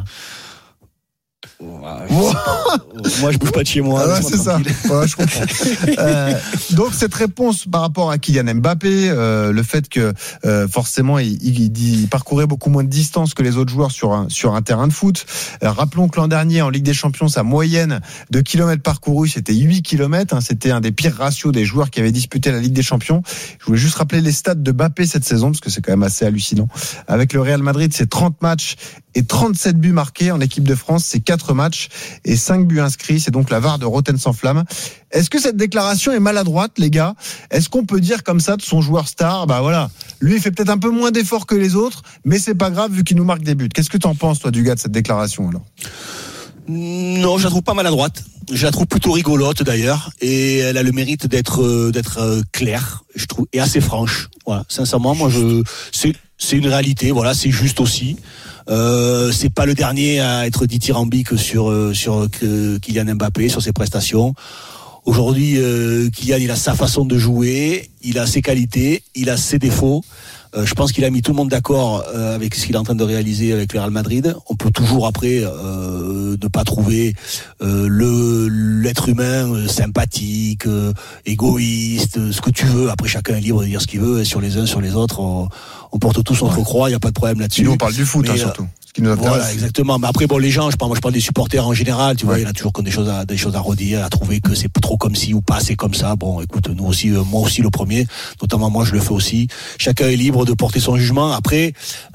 [SPEAKER 4] Moi je bouge pas de chez moi.
[SPEAKER 3] C'est ça. Je comprends. Donc cette réponse par rapport à Kylian Mbappé, le fait que forcément il parcourait beaucoup moins de distance que les autres joueurs sur un terrain de foot. Rappelons que l'an dernier en Ligue des Champions, sa moyenne de kilomètres parcourus c'était 8 km. C'était un des pires ratios des joueurs qui avaient disputé la Ligue des Champions. Je voulais juste rappeler les stats de Mbappé cette saison parce que c'est quand même assez hallucinant. Avec le Real Madrid, c'est 30 matchs et 37 buts marqués en équipe de France. C'est 4 matchs et 5 buts inscrits. C'est donc la VAR de Roten sans flamme. Est-ce que cette déclaration est maladroite, les gars? Est-ce qu'on peut dire comme ça de son joueur star, bah voilà, lui il fait peut-être un peu moins d'efforts que les autres, mais c'est pas grave vu qu'il nous marque des buts. Qu'est-ce que t'en penses, toi, du gars, de cette déclaration alors?
[SPEAKER 4] Non, je la trouve pas maladroite. Je la trouve plutôt rigolote d'ailleurs, et elle a le mérite d'être claire, je trouve, et assez franche. Voilà, sincèrement, moi c'est une réalité. Voilà, c'est juste aussi. C'est pas le dernier à être dithyrambique sur Kylian Mbappé, sur ses prestations. Aujourd'hui, Kylian, il a sa façon de jouer, il a ses qualités, il a ses défauts. Je pense qu'il a mis tout le monde d'accord avec ce qu'il est en train de réaliser avec le Real Madrid. On peut toujours après ne pas trouver l'être humain sympathique, égoïste, ce que tu veux. Après, chacun est libre de dire ce qu'il veut. Et sur les uns, sur les autres, on porte tous notre croix. Il n'y a pas de problème là-dessus.
[SPEAKER 3] Nous, on parle du foot, surtout.
[SPEAKER 4] Voilà, exactement. Mais après, bon, les gens, je parle des supporters en général, tu vois, il y en a toujours des choses à redire, à trouver que c'est trop comme ci ou pas, c'est comme ça. Bon, écoute, nous aussi, moi aussi le premier, notamment moi, je le fais aussi. Chacun est libre de porter son jugement. Après,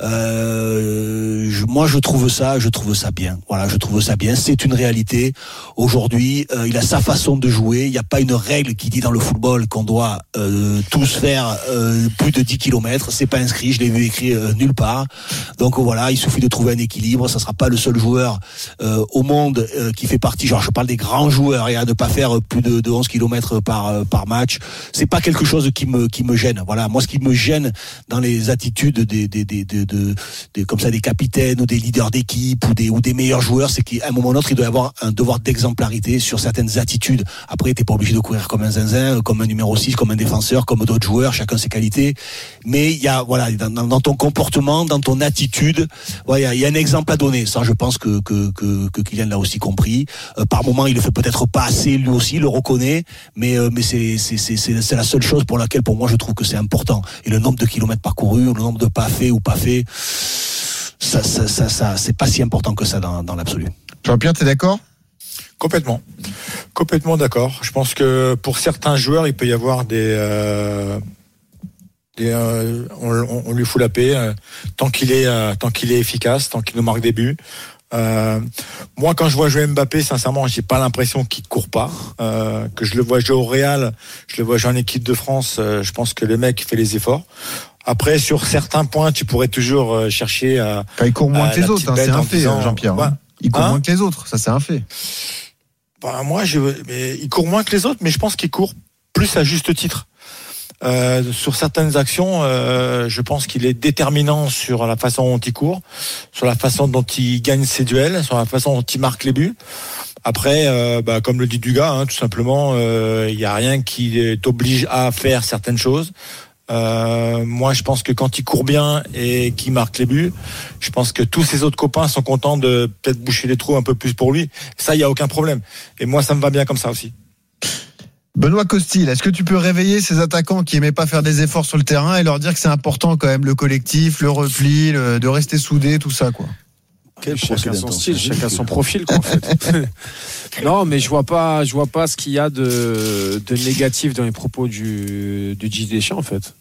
[SPEAKER 4] moi, je trouve ça bien. Voilà, je trouve ça bien. C'est une réalité. Aujourd'hui, il a sa façon de jouer. Il n'y a pas une règle qui dit dans le football qu'on doit tous faire plus de 10 km. C'est pas inscrit. Je l'ai vu écrit nulle part. Donc voilà, il suffit de trouver un équilibre. Ça sera pas le seul joueur au monde qui fait partie, genre je parle des grands joueurs, et à ne pas faire plus de 11 km par match. C'est pas quelque chose qui me gêne. Voilà, moi ce qui me gêne dans les attitudes des comme ça des capitaines ou des leaders d'équipe ou des meilleurs joueurs, c'est qu'à un moment ou l'autre il doit y avoir un devoir d'exemplarité sur certaines attitudes. Après t'es pas obligé de courir comme un zinzin, comme un numéro 6, comme un défenseur, comme d'autres joueurs, chacun ses qualités. Mais il y a voilà dans ton comportement, dans ton attitude, voilà, il y a un exemple à donner. Ça, je pense que Kylian l'a aussi compris. Par moment, il le fait peut-être pas assez, lui aussi, il le reconnaît, mais c'est la seule chose pour laquelle, pour moi, je trouve que c'est important. Et le nombre de kilomètres parcourus, le nombre de pas faits ou pas faits, ça, c'est pas si important que ça dans l'absolu.
[SPEAKER 3] Jean-Pierre, t'es d'accord?
[SPEAKER 1] Complètement d'accord. Je pense que pour certains joueurs, il peut y avoir on lui fout la paix tant qu'il est efficace, tant qu'il nous marque des buts. Moi, quand je vois jouer Mbappé, sincèrement, j'ai pas l'impression qu'il court pas. Que je le vois jouer au Real, je le vois jouer en équipe de France. Je pense que le mec fait les efforts. Après, sur certains points, tu pourrais toujours chercher à.
[SPEAKER 3] Il court moins que les autres, c'est un fait, Jean-Pierre. Ouais. Il court moins que les autres, ça c'est un fait.
[SPEAKER 1] Mais il court moins que les autres, mais je pense qu'il court plus à juste titre. Sur certaines actions, je pense qu'il est déterminant sur la façon dont il court, sur la façon dont il gagne ses duels, sur la façon dont il marque les buts. Après, comme le dit Dugas, tout simplement, il n'y a rien qui t'oblige à faire certaines choses. Moi, je pense que quand il court bien et qu'il marque les buts, je pense que tous ses autres copains sont contents de peut-être boucher les trous un peu plus pour lui. Ça, il n'y a aucun problème. Et moi, ça me va bien comme ça aussi.
[SPEAKER 3] Benoît Costil, est-ce que tu peux réveiller ces attaquants qui aimaient pas faire des efforts sur le terrain et leur dire que c'est important quand même le collectif, le repli, de rester soudés, tout ça, quoi?
[SPEAKER 7] Chacun son style, chacun son profil, quoi, en fait. Non, mais je vois pas ce qu'il y a de négatif dans les propos du Didier Deschamps, en fait.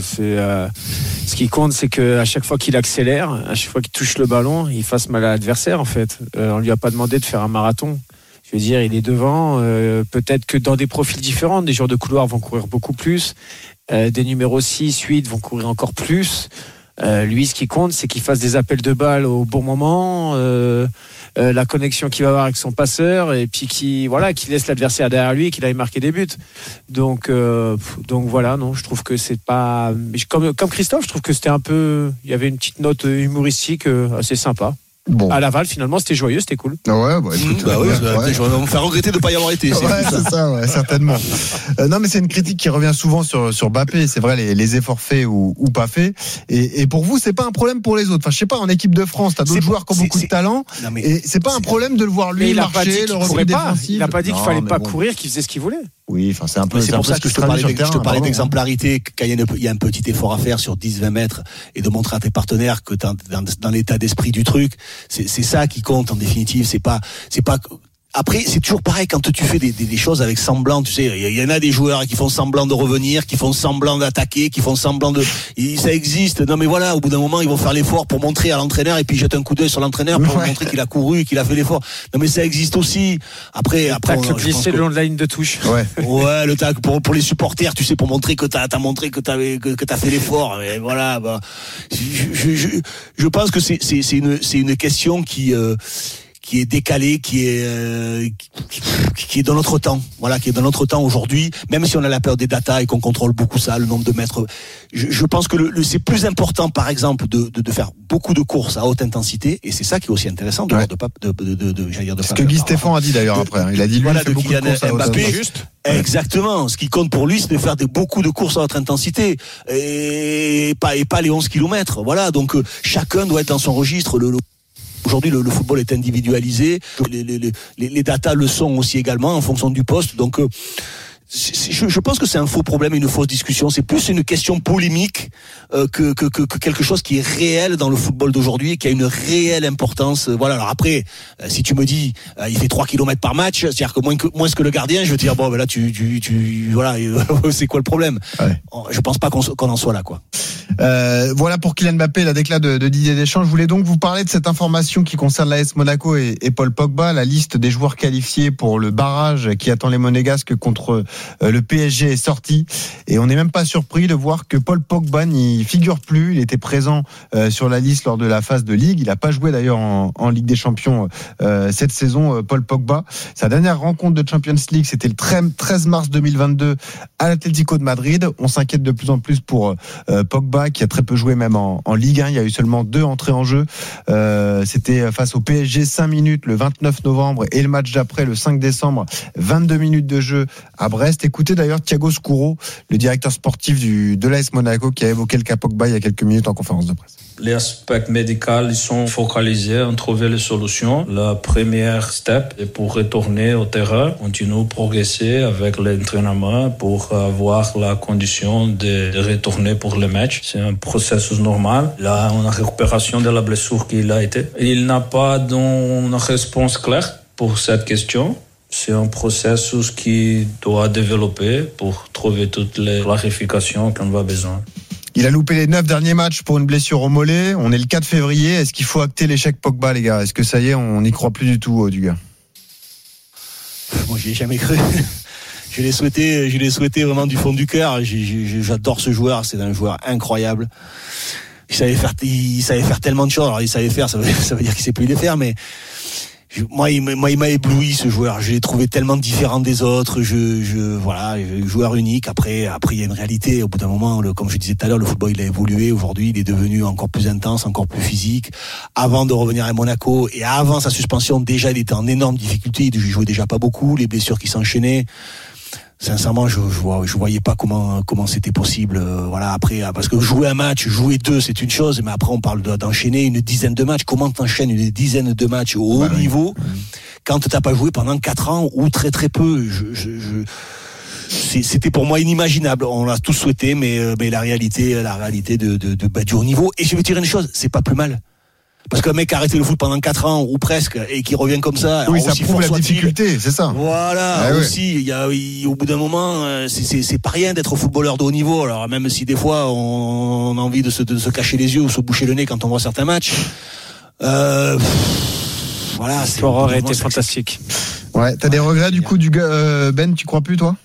[SPEAKER 7] Ce qui compte, c'est qu'à chaque fois qu'il accélère, à chaque fois qu'il touche le ballon, il fasse mal à l'adversaire, en fait. On lui a pas demandé de faire un marathon. Je veux dire, il est devant. Peut-être que dans des profils différents, des joueurs de couloir vont courir beaucoup plus. Des numéros 6, 8 vont courir encore plus. Lui, ce qui compte, c'est qu'il fasse des appels de balles au bon moment, la connexion qu'il va avoir avec son passeur, et puis qu'il laisse l'adversaire derrière lui et qu'il aille marquer des buts. Donc voilà, non, je trouve que c'est pas comme Christophe, je trouve que c'était un peu, il y avait une petite note humoristique assez sympa.
[SPEAKER 3] Bon.
[SPEAKER 7] À Laval, finalement, c'était joyeux, c'était cool.
[SPEAKER 3] Ouais, écoute.
[SPEAKER 4] On va me faire regretter de ne pas y avoir été.
[SPEAKER 3] C'est ça, certainement. Non, mais c'est une critique qui revient souvent sur Mbappé. C'est vrai, les efforts faits ou pas faits. Et pour vous, c'est pas un problème pour les autres. Enfin, je sais pas, en équipe de France, t'as d'autres joueurs qui ont beaucoup de talent. Et c'est pas un problème de le voir lui marcher, le repli défensif.
[SPEAKER 7] Il a pas dit qu'il fallait pas courir, qu'il faisait ce qu'il voulait.
[SPEAKER 3] Oui, enfin, c'est un peu.
[SPEAKER 4] C'est pour ça que je te parlais d'exemplarité. Quand il y a un petit effort à faire sur 10-20 mètres et de montrer à tes partenaires que dans l'état d'esprit du truc, c'est ça qui compte en définitive. C'est pas Après, c'est toujours pareil quand tu fais des choses avec semblant, tu sais, il y en a des joueurs qui font semblant de revenir, qui font semblant d'attaquer, qui font semblant ça existe. Non mais voilà, au bout d'un moment, ils vont faire l'effort pour montrer à l'entraîneur et puis jeter un coup d'œil sur l'entraîneur pour montrer qu'il a couru, qu'il a fait l'effort. Non mais ça existe aussi. Après,
[SPEAKER 7] tacle glissé le long de la ligne de touche.
[SPEAKER 4] Ouais, le tacle pour les supporters, tu sais, pour montrer que t'as montré que t'as fait l'effort. Et voilà, je pense que c'est une question qui est décalé, qui est dans notre temps. Voilà, qui est dans notre temps aujourd'hui. Même si on a la peur des data et qu'on contrôle beaucoup ça, le nombre de mètres. Je pense que c'est plus important, par exemple, de faire beaucoup de courses à haute intensité. Et c'est ça qui est aussi intéressant de
[SPEAKER 3] ce que Guy Stéphane a dit d'ailleurs après. Il a dit lui,
[SPEAKER 4] voilà,
[SPEAKER 3] il fait beaucoup de courses à haute intensité.
[SPEAKER 4] Juste. Exactement. Ce qui compte pour lui, c'est de faire beaucoup de courses à haute intensité et pas les 11 kilomètres. Voilà. Donc, chacun doit être dans son registre. Aujourd'hui, le football est individualisé. Les datas le sont aussi également en fonction du poste. Donc, je pense que c'est un faux problème, une fausse discussion. C'est plus une question polémique que quelque chose qui est réel dans le football d'aujourd'hui et qui a une réelle importance. Voilà. Alors après, si tu me dis, il fait 3 km par match, c'est-à-dire que moins que le gardien, je veux dire, bon, ben là, voilà, c'est quoi le problème? Ouais. Je pense pas qu'on en soit là, quoi.
[SPEAKER 3] Voilà pour Kylian Mbappé, la déclat de Didier Deschamps. Je voulais donc vous parler de cette information qui concerne l'AS Monaco et Paul Pogba, la liste des joueurs qualifiés pour le barrage qui attend les Monégasques contre le PSG est sortie. Et on n'est même pas surpris de voir que Paul Pogba n'y figure plus. Il était présent sur la liste lors de la phase de Ligue. Il n'a pas joué d'ailleurs en Ligue des Champions cette saison, Paul Pogba. Sa dernière rencontre de Champions League, c'était le 13 mars 2022 à l'Atlético de Madrid. On s'inquiète de plus en plus pour Pogba, qui a très peu joué même en Ligue 1. Il y a eu seulement 2 entrées en jeu. C'était face au PSG, 5 minutes le 29 novembre et le match d'après le 5 décembre, 22 minutes de jeu à Brest. Écoutez d'ailleurs Thiago Scuro, le directeur sportif de l'AS Monaco, qui a évoqué le cas Pogba il y a quelques minutes en conférence de presse.
[SPEAKER 16] Les aspects médicaux, ils sont focalisés à trouver les solutions. La première step est pour retourner au terrain, continuer, progresser avec l'entraînement pour avoir la condition de retourner pour le match. C'est un processus normal. Là, on a récupération de la blessure qu'il a été. Il n'a pas une réponse claire pour cette question. C'est un processus qui doit développer pour trouver toutes les clarifications qu'on va besoin.
[SPEAKER 3] Il a loupé les 9 derniers matchs pour une blessure au mollet. On est le 4 février. Est-ce qu'il faut acter l'échec Pogba, les gars? Est-ce que ça y est, on n'y croit plus du tout, du gars?
[SPEAKER 4] Moi, j'y ai jamais cru. Je l'ai souhaité vraiment du fond du cœur. J'adore ce joueur. C'est un joueur incroyable. Il savait faire tellement de choses. Alors, il savait faire, ça veut dire qu'il sait plus les faire, mais moi, il m'a ébloui, ce joueur. Je l'ai trouvé tellement différent des autres. Voilà, joueur unique. Après, il y a une réalité. Au bout d'un moment, comme je disais tout à l'heure, le football, il a évolué. Aujourd'hui, il est devenu encore plus intense, encore plus physique. Avant de revenir à Monaco et avant sa suspension, déjà, il était en énorme difficulté. Il jouait déjà pas beaucoup. Les blessures qui s'enchaînaient. Sincèrement, je voyais pas comment c'était possible. Voilà, après, parce que jouer un match, jouer 2, c'est une chose, mais après on parle d'enchaîner une dizaine de matchs. Comment t'enchaînes une dizaine de matchs au haut niveau quand t'as pas joué pendant 4 ans ou très très peu? C'était pour moi inimaginable. On l'a tous souhaité, mais la réalité du haut niveau. Et je vais te dire une chose, c'est pas plus mal. Parce qu'un mec qui a arrêté le foot pendant 4 ans ou presque et qui revient comme ça,
[SPEAKER 3] oui, ça prouve la difficulté, c'est ça.
[SPEAKER 4] Voilà, aussi, au bout d'un moment, c'est pas rien d'être footballeur de haut niveau. Alors même si des fois on a envie de se cacher les yeux ou se boucher le nez quand on voit certains matchs. Voilà,
[SPEAKER 7] l'histoire aurait été fantastique.
[SPEAKER 3] Ouais, t'as des regrets du coup Ben, tu crois plus toi?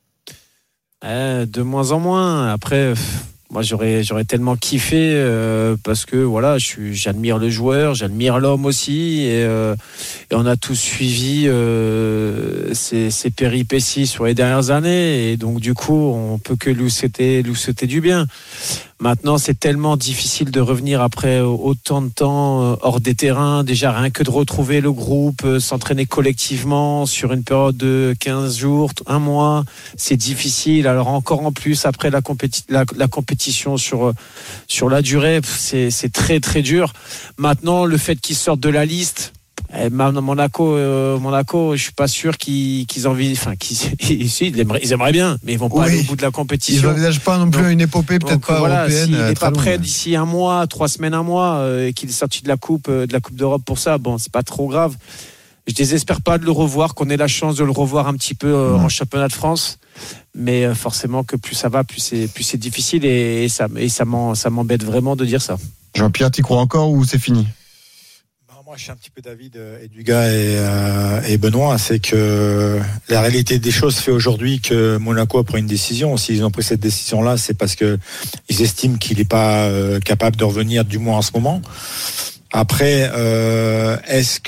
[SPEAKER 7] De moins en moins. Après. Moi, j'aurais tellement kiffé parce que voilà, j'admire le joueur, j'admire l'homme aussi, et on a tous suivi ses péripéties sur les dernières années, et donc du coup, on peut que lui souhaiter du bien. Maintenant, c'est tellement difficile de revenir après autant de temps hors des terrains. Déjà, rien que de retrouver le groupe, s'entraîner collectivement sur une période de 15 jours, 1 mois, c'est difficile. Alors encore en plus, après la compétition sur la durée, c'est très très dur. Maintenant, le fait qu'ils sortent de la liste, Monaco, je suis pas sûr qu'ils envisagent. Enfin, ils aimeraient bien, mais ils vont pas aller au bout de la compétition.
[SPEAKER 3] Ils n'envisagent pas non plus une épopée, peut-être pas européenne.
[SPEAKER 7] S'il n'est pas prêt d'ici 1 mois, 3 semaines, 1 mois, et qu'il est sorti de la coupe d'Europe pour ça, bon, c'est pas trop grave. Je désespère pas de le revoir, qu'on ait la chance de le revoir un petit peu en championnat de France. Mais forcément que plus ça va, plus c'est difficile et ça m'embête vraiment de dire ça.
[SPEAKER 3] Jean-Pierre, t'y crois encore ou c'est fini?
[SPEAKER 1] Moi, je suis un petit peu David et Dugas et Benoît. C'est que la réalité des choses fait aujourd'hui que Monaco a pris une décision. S'ils ont pris cette décision-là, c'est parce que ils estiment qu'il n'est pas capable de revenir, du moins en ce moment. Après, est-ce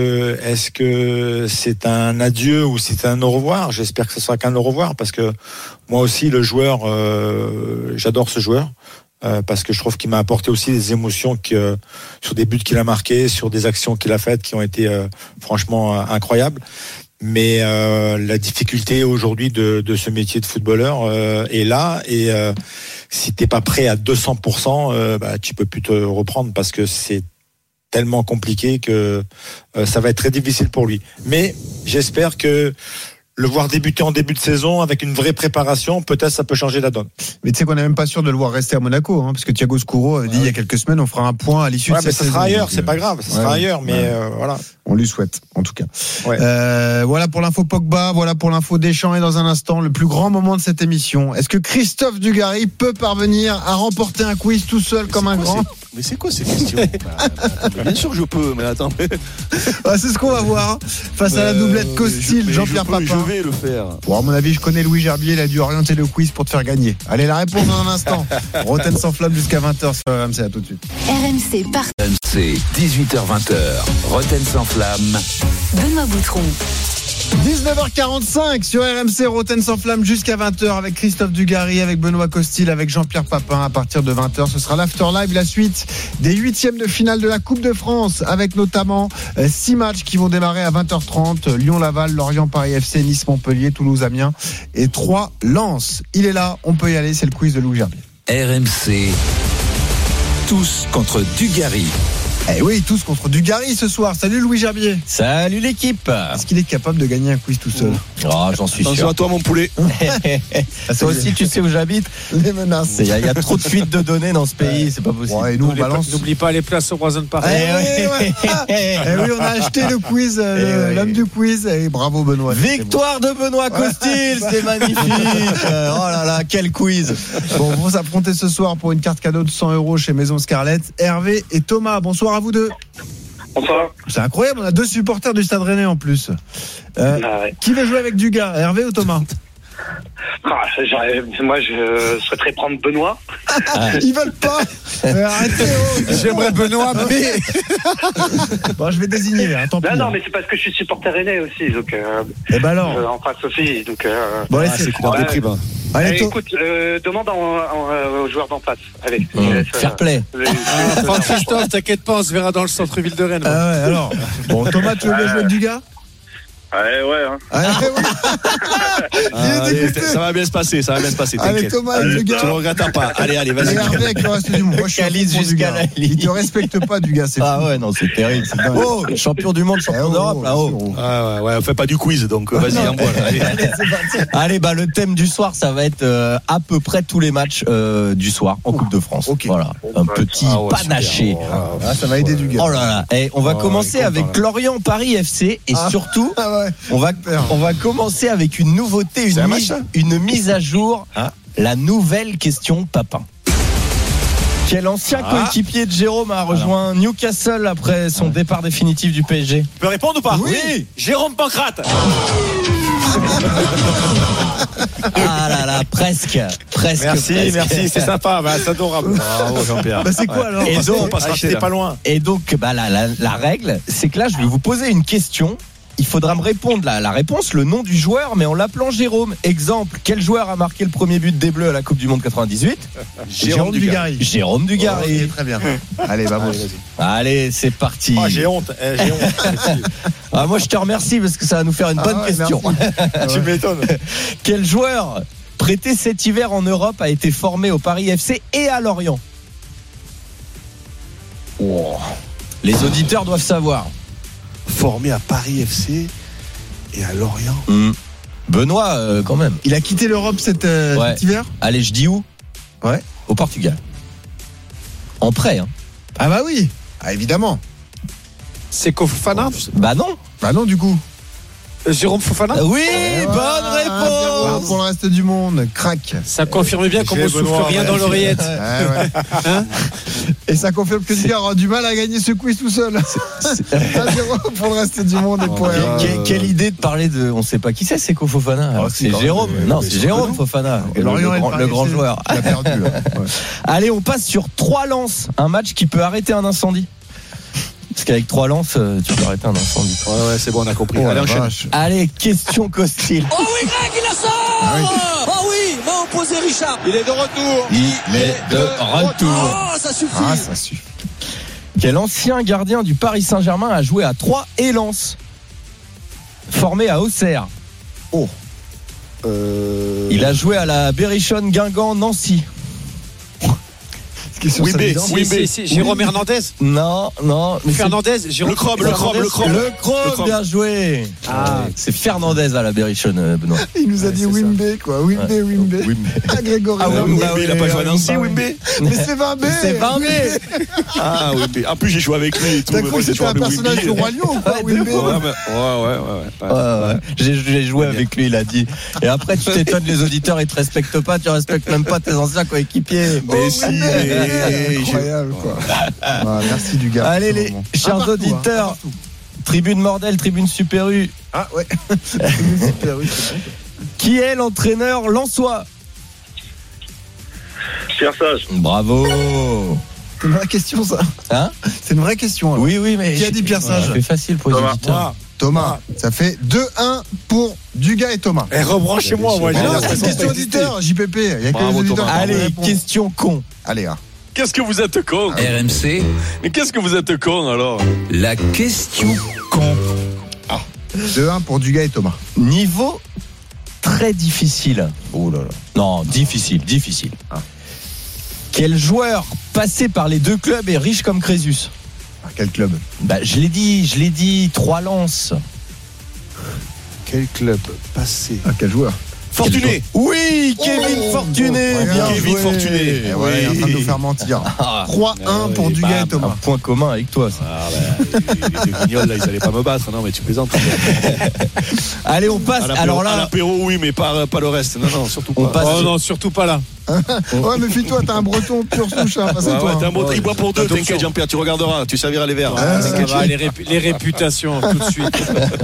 [SPEAKER 1] que c'est un adieu ou c'est un au revoir? J'espère que ce sera qu'un au revoir parce que moi aussi, le joueur, j'adore ce joueur. Parce que je trouve qu'il m'a apporté aussi des émotions sur des buts qu'il a marqués, sur des actions qu'il a faites qui ont été franchement incroyables. Mais la difficulté aujourd'hui de ce métier de footballeur est là et si t'es pas prêt à 200%, tu peux plus te reprendre parce que c'est tellement compliqué que ça va être très difficile pour lui. Mais j'espère que le voir débuter en début de saison avec une vraie préparation, peut-être ça peut changer la donne.
[SPEAKER 3] Mais tu sais qu'on n'est même pas sûr de le voir rester à Monaco, parce que Thiago Scuro avait dit il y a quelques semaines, on fera un point à l'issue de cette saison.
[SPEAKER 1] Ça sera ailleurs, c'est pas grave, ça sera ailleurs, mais voilà.
[SPEAKER 3] On lui souhaite, en tout cas.
[SPEAKER 1] Ouais.
[SPEAKER 3] Voilà pour l'info Pogba, voilà pour l'info Deschamps et dans un instant, le plus grand moment de cette émission. Est-ce que Christophe Dugarry peut parvenir à remporter un quiz tout seul comme un grand?
[SPEAKER 4] Mais c'est quoi ces questions? Bien sûr que je peux, mais attends.
[SPEAKER 3] C'est ce qu'on va voir face à la doublette Costil, Jean-Pierre Papin.
[SPEAKER 4] Je vais le faire.
[SPEAKER 3] Bon, à mon avis, je connais Louis Gerbier, il a dû orienter le quiz pour te faire gagner. Allez, la réponse dans un instant. Roten sans flamme jusqu'à 20h sur RMC, à tout de suite.
[SPEAKER 14] RMC par
[SPEAKER 2] RMC, 18h-20h, Roten sans flamme.
[SPEAKER 14] Benoît Boutron.
[SPEAKER 3] 19h45 sur RMC, Roten sans flamme jusqu'à 20h avec Christophe Dugarry, avec Benoît Costil, avec Jean-Pierre Papin. À partir de 20h, ce sera l'After Live, la suite des 8e de finale de la Coupe de France, avec notamment 6 matchs qui vont démarrer à 20h30. Lyon-Laval, Lorient-Paris FC, Nice-Montpellier, Toulouse-Amiens et 3 Lens. Il est là, on peut y aller, c'est le quiz de Louis Gerbier.
[SPEAKER 2] RMC, tous contre Dugarry.
[SPEAKER 3] Eh oui, tous contre Dugarry ce soir. Salut Louis Gerbier.
[SPEAKER 17] Salut l'équipe.
[SPEAKER 3] Est-ce qu'il est capable de gagner un quiz tout seul?
[SPEAKER 17] J'en suis sûr.
[SPEAKER 4] Attention à toi mon poulet.
[SPEAKER 17] Toi aussi tu sais où j'habite.
[SPEAKER 3] Les menaces.
[SPEAKER 17] Il y a trop de fuites de données dans ce pays, c'est pas possible.
[SPEAKER 3] Ouais, et nous on balance.
[SPEAKER 7] N'oublie pas les places au Roison de Paris.
[SPEAKER 3] Oui, on a acheté le quiz, l'homme du quiz. Et bravo Benoît.
[SPEAKER 17] Victoire de Benoît Costil, c'est magnifique. Oh là là, quel quiz.
[SPEAKER 3] Bon, vous s'affronter ce soir pour une carte cadeau de 100 € chez Maison Scarlett. Hervé et Thomas, bonsoir à vous deux.
[SPEAKER 12] Bonsoir.
[SPEAKER 3] C'est incroyable, on a 2 supporters du Stade Rennais en plus. Qui veut jouer avec Dugas, Hervé ou Thomas?
[SPEAKER 12] Moi, je souhaiterais prendre Benoît.
[SPEAKER 3] Ils veulent pas. Arrêtez.
[SPEAKER 1] J'aimerais Benoît, mais
[SPEAKER 3] bon, je vais désigner. Tant pis.
[SPEAKER 12] Non, mais c'est parce que je suis supporter rennais aussi, donc.
[SPEAKER 3] Et ben alors.
[SPEAKER 12] En face aussi, donc.
[SPEAKER 3] Bon, allez,
[SPEAKER 4] c'est couleur des prix.
[SPEAKER 3] Allez,
[SPEAKER 12] écoute, demande aux joueurs d'en face. Allez.
[SPEAKER 17] Fair play.
[SPEAKER 7] Christophe, t'inquiète pas, on se verra dans le centre-ville de Rennes.
[SPEAKER 3] Ah ouais, alors. Bon, Thomas, tu veux bien jouer avec Dugas?
[SPEAKER 4] Allez, ça va bien se passer, t'inquiète.
[SPEAKER 3] Allez, Thomas, Dugas.
[SPEAKER 4] Tu ne regrettes pas. Allez, vas-y.
[SPEAKER 3] Hervé avec le reste du monde. Moi, je suis jusqu'à la ligne. Il te respecte pas, Dugas.
[SPEAKER 17] Ah ouais, non, c'est terrible. Oh, champion du monde, champion d'Europe, là-haut.
[SPEAKER 4] Ouais, on fait pas du quiz, donc vas-y, envoie.
[SPEAKER 17] Allez, le thème du soir, ça va être à peu près tous les matchs du soir en Coupe de France.
[SPEAKER 3] Okay.
[SPEAKER 17] Voilà, un petit panaché.
[SPEAKER 3] Ça va aider Dugas.
[SPEAKER 17] Oh là là. Et on va commencer avec Lorient-Paris FC et surtout. On va commencer avec une nouveauté, une mise à jour. La nouvelle question Papin. Quel ancien coéquipier de Jérôme a rejoint Newcastle après son départ définitif du PSG?
[SPEAKER 1] Tu peux répondre ou pas?
[SPEAKER 3] Oui.
[SPEAKER 1] Jérôme Pancrate.
[SPEAKER 17] Ah là là, presque.
[SPEAKER 1] Merci, c'est sympa, c'est adorable.
[SPEAKER 4] Bravo Jean-Pierre.
[SPEAKER 3] C'est quoi alors?
[SPEAKER 17] Et donc,
[SPEAKER 1] j'étais pas loin.
[SPEAKER 17] Et donc, la règle, c'est que là, je vais vous poser une question. Il faudra me répondre la réponse, le nom du joueur, mais en l'appelant Jérôme. Exemple, quel joueur a marqué le premier but des Bleus à la Coupe du Monde 98?
[SPEAKER 3] Jérôme Dugarry.
[SPEAKER 17] Jérôme Dugarry.
[SPEAKER 3] Très bien. Allez, vamos.
[SPEAKER 17] Allez, c'est parti.
[SPEAKER 1] J'ai honte.
[SPEAKER 17] Moi, je te remercie parce que ça va nous faire une bonne question.
[SPEAKER 1] Tu m'étonnes.
[SPEAKER 17] Quel joueur prêté cet hiver en Europe a été formé au Paris FC et à Lorient? Les auditeurs doivent savoir.
[SPEAKER 4] Formé à Paris FC et à Lorient.
[SPEAKER 17] Benoît, quand même.
[SPEAKER 3] Il a quitté l'Europe cet hiver?
[SPEAKER 17] Allez, je dis où?
[SPEAKER 3] Ouais.
[SPEAKER 17] Au Portugal. En prêt, hein.
[SPEAKER 3] Ah bah oui. Évidemment.
[SPEAKER 7] C'est Fofana?
[SPEAKER 17] Bah non.
[SPEAKER 3] Bah non, du coup.
[SPEAKER 7] Jérôme Fofana.
[SPEAKER 17] Oui, bonne réponse.
[SPEAKER 3] Pour le reste du monde, crac.
[SPEAKER 7] Ça confirme bien qu'on ne souffle rien dans l'oreillette.
[SPEAKER 3] Ouais. Hein et ça confirme que Dugas aura du mal à gagner ce quiz tout seul. 1-0 pour le reste du monde et pour
[SPEAKER 17] Quelle idée de parler de. On ne sait pas qui c'est Seko Fofana. Alors c'est Jérôme. Non, c'est Jérôme Fofana, le grand joueur.
[SPEAKER 3] Il a perdu. Là. Ouais.
[SPEAKER 17] Allez, on passe sur 3 lances. Un match qui peut arrêter un incendie. Parce qu'avec 3 lances, tu peux arrêter un incendie.
[SPEAKER 4] Ouais, c'est bon, on a compris.
[SPEAKER 3] Oh,
[SPEAKER 4] allez, enchaîne.
[SPEAKER 17] Allez, question Costil.
[SPEAKER 10] Oh oui, Greg, il la sort. Oh oui, va opposer Richard.
[SPEAKER 4] Il est de retour.
[SPEAKER 17] Il est de retour.
[SPEAKER 10] Oh, ça suffit.
[SPEAKER 3] Ah, ça suffit.
[SPEAKER 17] Quel ancien gardien du Paris Saint-Germain a joué à 3 et Lens, formé à Auxerre?
[SPEAKER 3] Oh.
[SPEAKER 17] Il a joué à la Berrichonne Guingamp Nancy.
[SPEAKER 7] Si, Jérôme Hernandez.
[SPEAKER 17] Non.
[SPEAKER 7] Fernandez, Jérôme.
[SPEAKER 17] Le Chrome, bien joué. C'est Fernandez à la Berrichonne, Benoît.
[SPEAKER 3] Il nous a dit Wimbe, quoi. Wimbe. Ah, Grégory.
[SPEAKER 4] Wimbe, il a pas joué à Nancy, Wimbe.
[SPEAKER 3] Mais c'est 20B.
[SPEAKER 17] C'est 20B.
[SPEAKER 4] Ah, Wimbe. En plus, j'ai joué avec lui et tout.
[SPEAKER 3] T'as cru que c'était un personnage du Roi Lion, quoi, Wimbe?
[SPEAKER 4] Ouais.
[SPEAKER 17] J'ai joué avec lui, il a dit. Et après, tu t'étonnes, les auditeurs, ils te respectent pas, tu respectes même pas tes anciens coéquipiers.
[SPEAKER 4] Mais si,
[SPEAKER 3] incroyable, quoi. Merci du gars.
[SPEAKER 17] Allez, les chers auditeurs, tribune Mordel, tribune Super U.
[SPEAKER 3] Ah ouais. Tribune Super U.
[SPEAKER 17] Qui est l'entraîneur lensois?
[SPEAKER 12] Pierre Sage.
[SPEAKER 17] Bravo.
[SPEAKER 3] C'est une vraie question, ça.
[SPEAKER 17] Hein?
[SPEAKER 3] C'est une vraie question. Alors.
[SPEAKER 17] Oui, mais.
[SPEAKER 3] Qui a dit Pierre Sage?
[SPEAKER 17] C'est facile pour les auditeurs.
[SPEAKER 3] Thomas, ça fait 2-1 pour Dugas et Thomas.
[SPEAKER 1] Et rebranchez-moi, moi.
[SPEAKER 3] C'est une question auditeur, JPP. Il y a que les auditeurs.
[SPEAKER 17] Allez, question con.
[SPEAKER 3] Allez,
[SPEAKER 10] Qu'est-ce que vous êtes con?
[SPEAKER 2] RMC.
[SPEAKER 10] Mais qu'est-ce que vous êtes con alors?
[SPEAKER 2] La question con.
[SPEAKER 3] 2-1 pour Dugas et Thomas.
[SPEAKER 17] Niveau très difficile.
[SPEAKER 3] Oh là là.
[SPEAKER 17] Non, difficile. Quel joueur passé par les 2 clubs est riche comme Crésus?
[SPEAKER 3] Quel club?
[SPEAKER 17] Je l'ai dit, 3 lances.
[SPEAKER 4] Quel club passé?
[SPEAKER 3] Quel joueur?
[SPEAKER 4] Fortuné.
[SPEAKER 17] Oui, Kevin Fortuné. Bien
[SPEAKER 4] Kevin
[SPEAKER 17] joué.
[SPEAKER 4] Fortuné.
[SPEAKER 3] Et voilà, il est en train de nous faire mentir. 3-1 pour Dugas et Thomas.
[SPEAKER 17] Un point commun avec toi, ça.
[SPEAKER 4] Les Vignoles, là, ils allaient pas me battre. Non, mais tu plaisantes.
[SPEAKER 17] Allez, on passe. Alors là,
[SPEAKER 4] à l'apéro, oui, mais pas le reste. Non, surtout pas.
[SPEAKER 7] Oh non, surtout pas là.
[SPEAKER 3] Ouais, mais toi t'as un breton pur souche, hein,
[SPEAKER 4] toi. T'as un breton, il boit pour 2, t'inquiète Jean-Pierre, tu regarderas, tu serviras les verres.
[SPEAKER 7] Les réputations, tout de suite.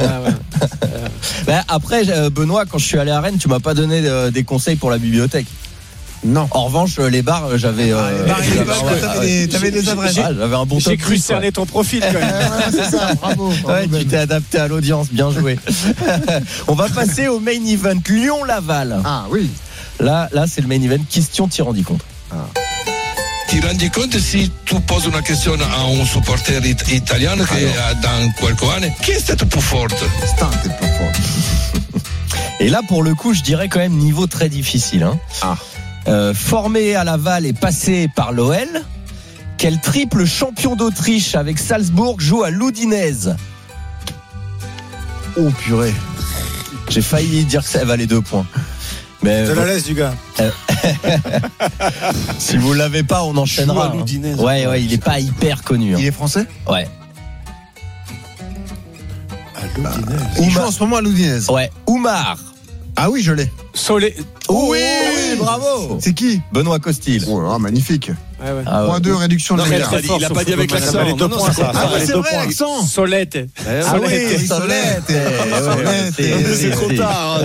[SPEAKER 17] Après, Benoît, quand je suis allé à Rennes, tu m'as pas donné des conseils pour la bibliothèque.
[SPEAKER 3] Non.
[SPEAKER 17] En revanche, les bars, j'avais.
[SPEAKER 3] T'avais des adresses.
[SPEAKER 17] J'avais un bon top.
[SPEAKER 7] J'ai cru cerner ton profil quand même.
[SPEAKER 3] C'est ça, bravo.
[SPEAKER 17] Ouais, tu t'es adapté à l'audience, bien joué. On va passer au main event Lyon-Laval.
[SPEAKER 3] Ah oui.
[SPEAKER 17] Là, c'est le main event. Question t'y rendi compte.
[SPEAKER 18] Ti rendi conto si tu poses una questione a un supporter italiano che dans qualche anno chi è stato più forte?
[SPEAKER 17] Et là, pour le coup, je dirais quand même niveau très difficile. Formé à Laval et passé par l'OL, quel triple champion d'Autriche avec Salzbourg joue à l'Udinese?
[SPEAKER 3] Oh purée.
[SPEAKER 17] J'ai failli dire que ça valait 2 points. Mais
[SPEAKER 1] te la laisse du gars.
[SPEAKER 17] Si vous l'avez pas, on enchaînera. Ouais, il est pas hyper connu.
[SPEAKER 3] Il est français?
[SPEAKER 17] Ouais.
[SPEAKER 3] Il joue en ce moment à l'Udinese.
[SPEAKER 17] Ouais. Oumar.
[SPEAKER 3] Ah oui, je l'ai.
[SPEAKER 17] Oui, bravo.
[SPEAKER 3] C'est qui?
[SPEAKER 17] Benoît Costil.
[SPEAKER 3] Oh, magnifique. 3-2 réduction de
[SPEAKER 4] l'écart. Il a pas dit avec l'accent.
[SPEAKER 3] C'est vrai, l'accent.
[SPEAKER 7] Solette.
[SPEAKER 17] Solette.
[SPEAKER 4] C'est trop tard.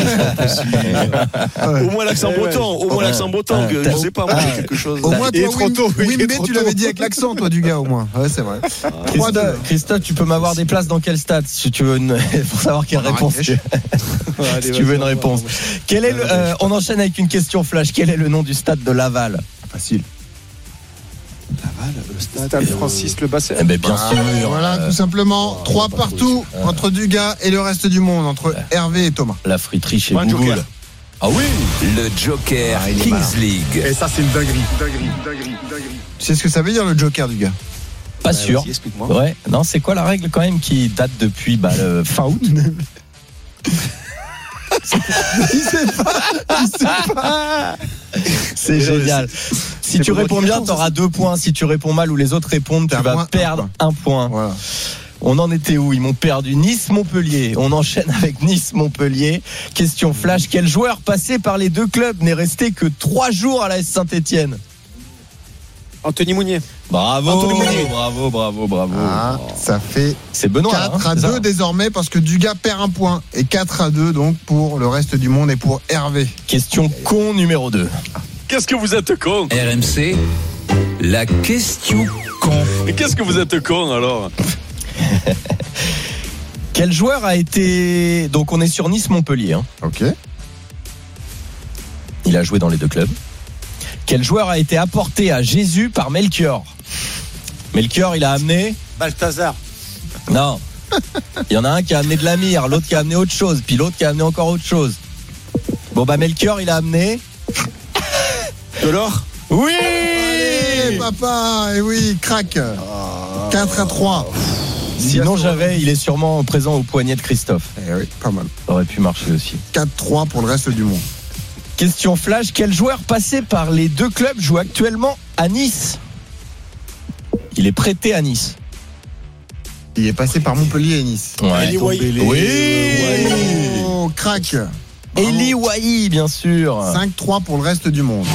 [SPEAKER 4] Au moins l'accent breton. Je sais pas, moi, quelque chose.
[SPEAKER 3] Au moins, toi, Wimbe, tu l'avais dit avec l'accent, toi, du gars, au moins. Ouais, c'est vrai.
[SPEAKER 17] Christophe, tu peux m'avoir des places dans quel stade si tu veux pour savoir quelle réponse. Si tu veux une réponse. On enchaîne avec une question flash. Quel est le nom du stade de Laval?
[SPEAKER 3] Facile.
[SPEAKER 7] Laval, le stade Francis Le Basset.
[SPEAKER 17] Bien sûr.
[SPEAKER 3] Voilà, tout simplement. 3 partout entre Dugas et le reste du monde, entre Hervé et Thomas.
[SPEAKER 17] La friterie chez Google.
[SPEAKER 2] Ah oui, le Joker Kings League.
[SPEAKER 3] Et ça, c'est une dinguerie. Tu sais ce que ça veut dire, le Joker, du gars?
[SPEAKER 17] Pas sûr.
[SPEAKER 4] Explique-moi.
[SPEAKER 17] Ouais. Non, c'est quoi la règle quand même qui date depuis le fin août?
[SPEAKER 3] Il sait pas.
[SPEAKER 17] C'est génial. Si tu réponds bien, t'auras 2 points. Si tu réponds mal ou les autres répondent, tu vas perdre 1 point. Voilà. On en était où? Ils m'ont perdu. Nice-Montpellier. On enchaîne avec Nice-Montpellier. Question flash. Quel joueur passé par les deux clubs n'est resté que 3 jours à l'AS Saint-Etienne?
[SPEAKER 7] Anthony Mounier.
[SPEAKER 17] Bravo,
[SPEAKER 7] Anthony Mounier.
[SPEAKER 17] bravo.
[SPEAKER 3] Ah, ça fait
[SPEAKER 17] c'est Benoît,
[SPEAKER 3] 4-2 désormais parce que Dugas perd un point. Et 4-2 donc pour le reste du monde et pour Hervé.
[SPEAKER 17] Question con numéro 2.
[SPEAKER 10] Qu'est-ce que vous êtes con?
[SPEAKER 2] RMC, la question con.
[SPEAKER 10] Et qu'est-ce que vous êtes con alors?
[SPEAKER 17] Quel joueur a été... Donc on est sur Nice-Montpellier. Hein.
[SPEAKER 3] Ok.
[SPEAKER 17] Il a joué dans les deux clubs. Quel joueur a été apporté à Jésus par Melchior? Melchior, il a amené...
[SPEAKER 1] Balthazar.
[SPEAKER 17] Non. Il y en a un qui a amené de la myrrhe, l'autre qui a amené autre chose, puis l'autre qui a amené encore autre chose. Bon bah Melchior, il a amené...
[SPEAKER 10] De l'or?
[SPEAKER 17] Oui.
[SPEAKER 3] Allez, papa. Et oui, crac. 4-3.
[SPEAKER 17] Sinon il est sûrement présent au poignet de Christophe.
[SPEAKER 3] Eh oui, pas mal.
[SPEAKER 17] Ça aurait pu marcher aussi.
[SPEAKER 3] 4-3 pour le reste du monde.
[SPEAKER 17] Question flash, quel joueur passé par les deux clubs joue actuellement à Nice? Il est prêté à Nice.
[SPEAKER 3] Il est passé par Montpellier et Nice.
[SPEAKER 17] Ouais.
[SPEAKER 1] Eli Wahi.
[SPEAKER 17] Oui.
[SPEAKER 3] Oh, crac.
[SPEAKER 17] Eli Wahi, bien sûr.
[SPEAKER 3] 5-3 pour le reste du monde.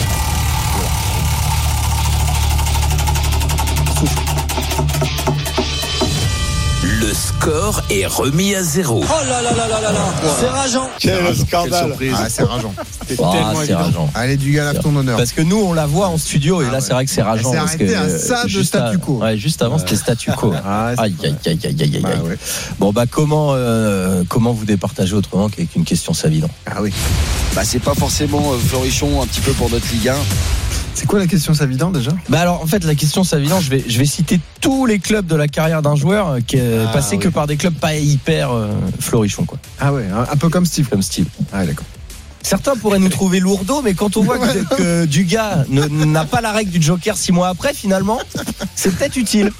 [SPEAKER 2] Le score est remis à 0.
[SPEAKER 17] Oh là là là là là là. C'est rageant.
[SPEAKER 1] Quel scandale.
[SPEAKER 3] Ah, c'est rageant.
[SPEAKER 17] C'est rageant.
[SPEAKER 3] Allez, Dugas, lave ton honneur.
[SPEAKER 17] Parce que nous, on la voit en studio et là, c'est vrai que c'est rageant.
[SPEAKER 3] C'est
[SPEAKER 17] parce
[SPEAKER 3] arrêté
[SPEAKER 17] que,
[SPEAKER 3] à ça de statu quo.
[SPEAKER 17] Ouais, juste avant, c'était statu quo. Aïe.
[SPEAKER 3] Ouais.
[SPEAKER 17] Bon, bah, comment vous départagez autrement qu'avec une question Savidan?
[SPEAKER 3] Ah oui.
[SPEAKER 4] Bah, c'est pas forcément Florichon un petit peu pour notre Ligue 1.
[SPEAKER 3] C'est quoi la question Savidan déjà?
[SPEAKER 17] Bah alors en fait la question Savidan, je vais citer tous les clubs de la carrière d'un joueur qui est passé que par des clubs pas hyper florichons quoi.
[SPEAKER 3] Ah ouais, un peu comme Steve. Ah d'accord.
[SPEAKER 17] Certains pourraient nous trouver lourdeaux, mais quand on voit que Dugas n'a pas la règle du Joker 6 mois après, finalement, c'est peut-être utile.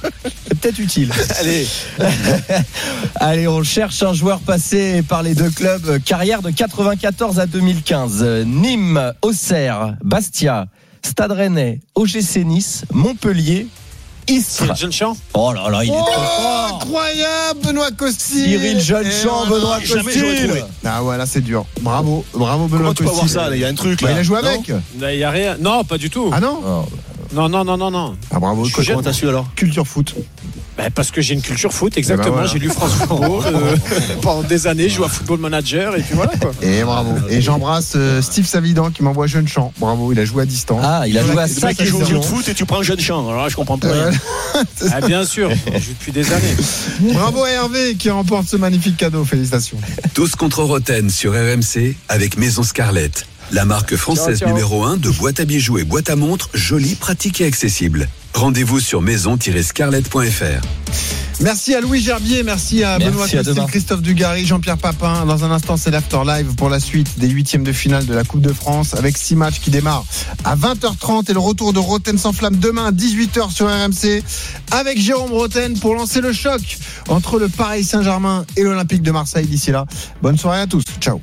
[SPEAKER 17] Allez, on cherche un joueur passé par les deux clubs, carrière de 94 à 2015. Nîmes, Auxerre, Bastia, Stade Rennais, OGC Nice, Montpellier, Istres.
[SPEAKER 7] Jeune-Champ.
[SPEAKER 17] Oh là là, il est trop fort.
[SPEAKER 3] Incroyable, Benoît Costil.
[SPEAKER 17] Cyril Jeune-Champ, Benoît Costil.
[SPEAKER 3] Ah ouais, là c'est dur. Bravo Benoît Costil.
[SPEAKER 4] Comment tu peux avoir ça? Il y a un truc là.
[SPEAKER 3] Il a joué avec.
[SPEAKER 7] Il y a rien. Non, pas du tout.
[SPEAKER 3] Ah non?
[SPEAKER 7] Non.
[SPEAKER 3] Ah bravo.
[SPEAKER 4] Comment t'as su alors?
[SPEAKER 3] Culture foot.
[SPEAKER 7] Parce que j'ai une culture foot, exactement.
[SPEAKER 3] Voilà.
[SPEAKER 7] J'ai lu France Football pendant des années, je joue à Football Manager et puis voilà quoi.
[SPEAKER 3] Et bravo. Et j'embrasse Steve Savidan qui m'envoie Jeune-Champ. Bravo, il a joué à distance.
[SPEAKER 17] Ah, il a joué à
[SPEAKER 4] ça. Tu joues au jeu de foot et tu prends Jeune-Champ. Alors là, je comprends pas rien.
[SPEAKER 7] Ah, bien sûr, je joue depuis des années.
[SPEAKER 3] Bravo à Hervé qui remporte ce magnifique cadeau. Félicitations.
[SPEAKER 2] Tous contre Roten sur RMC avec Maison Scarlett. La marque française
[SPEAKER 7] Ciao.
[SPEAKER 2] numéro 1 de boîtes à bijoux et boîtes à montres, jolie, pratique et accessible. Rendez-vous sur maison-scarlett.fr.
[SPEAKER 3] Merci à Louis Gerbier, merci à Benoît Costil, Christophe Dugarry, Jean-Pierre Papin. Dans un instant, c'est l'After Live pour la suite des 8e de finale de la Coupe de France avec 6 matchs qui démarrent à 20h30 et le retour de Roten sans flamme demain à 18h sur RMC avec Jérôme Roten pour lancer le choc entre le Paris Saint-Germain et l'Olympique de Marseille. D'ici là, bonne soirée à tous. Ciao.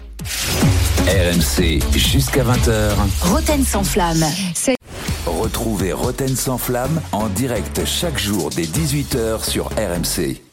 [SPEAKER 2] RMC jusqu'à 20h.
[SPEAKER 14] Roten sans flamme.
[SPEAKER 2] Retrouvez Roten sans flamme en direct chaque jour dès 18h sur RMC.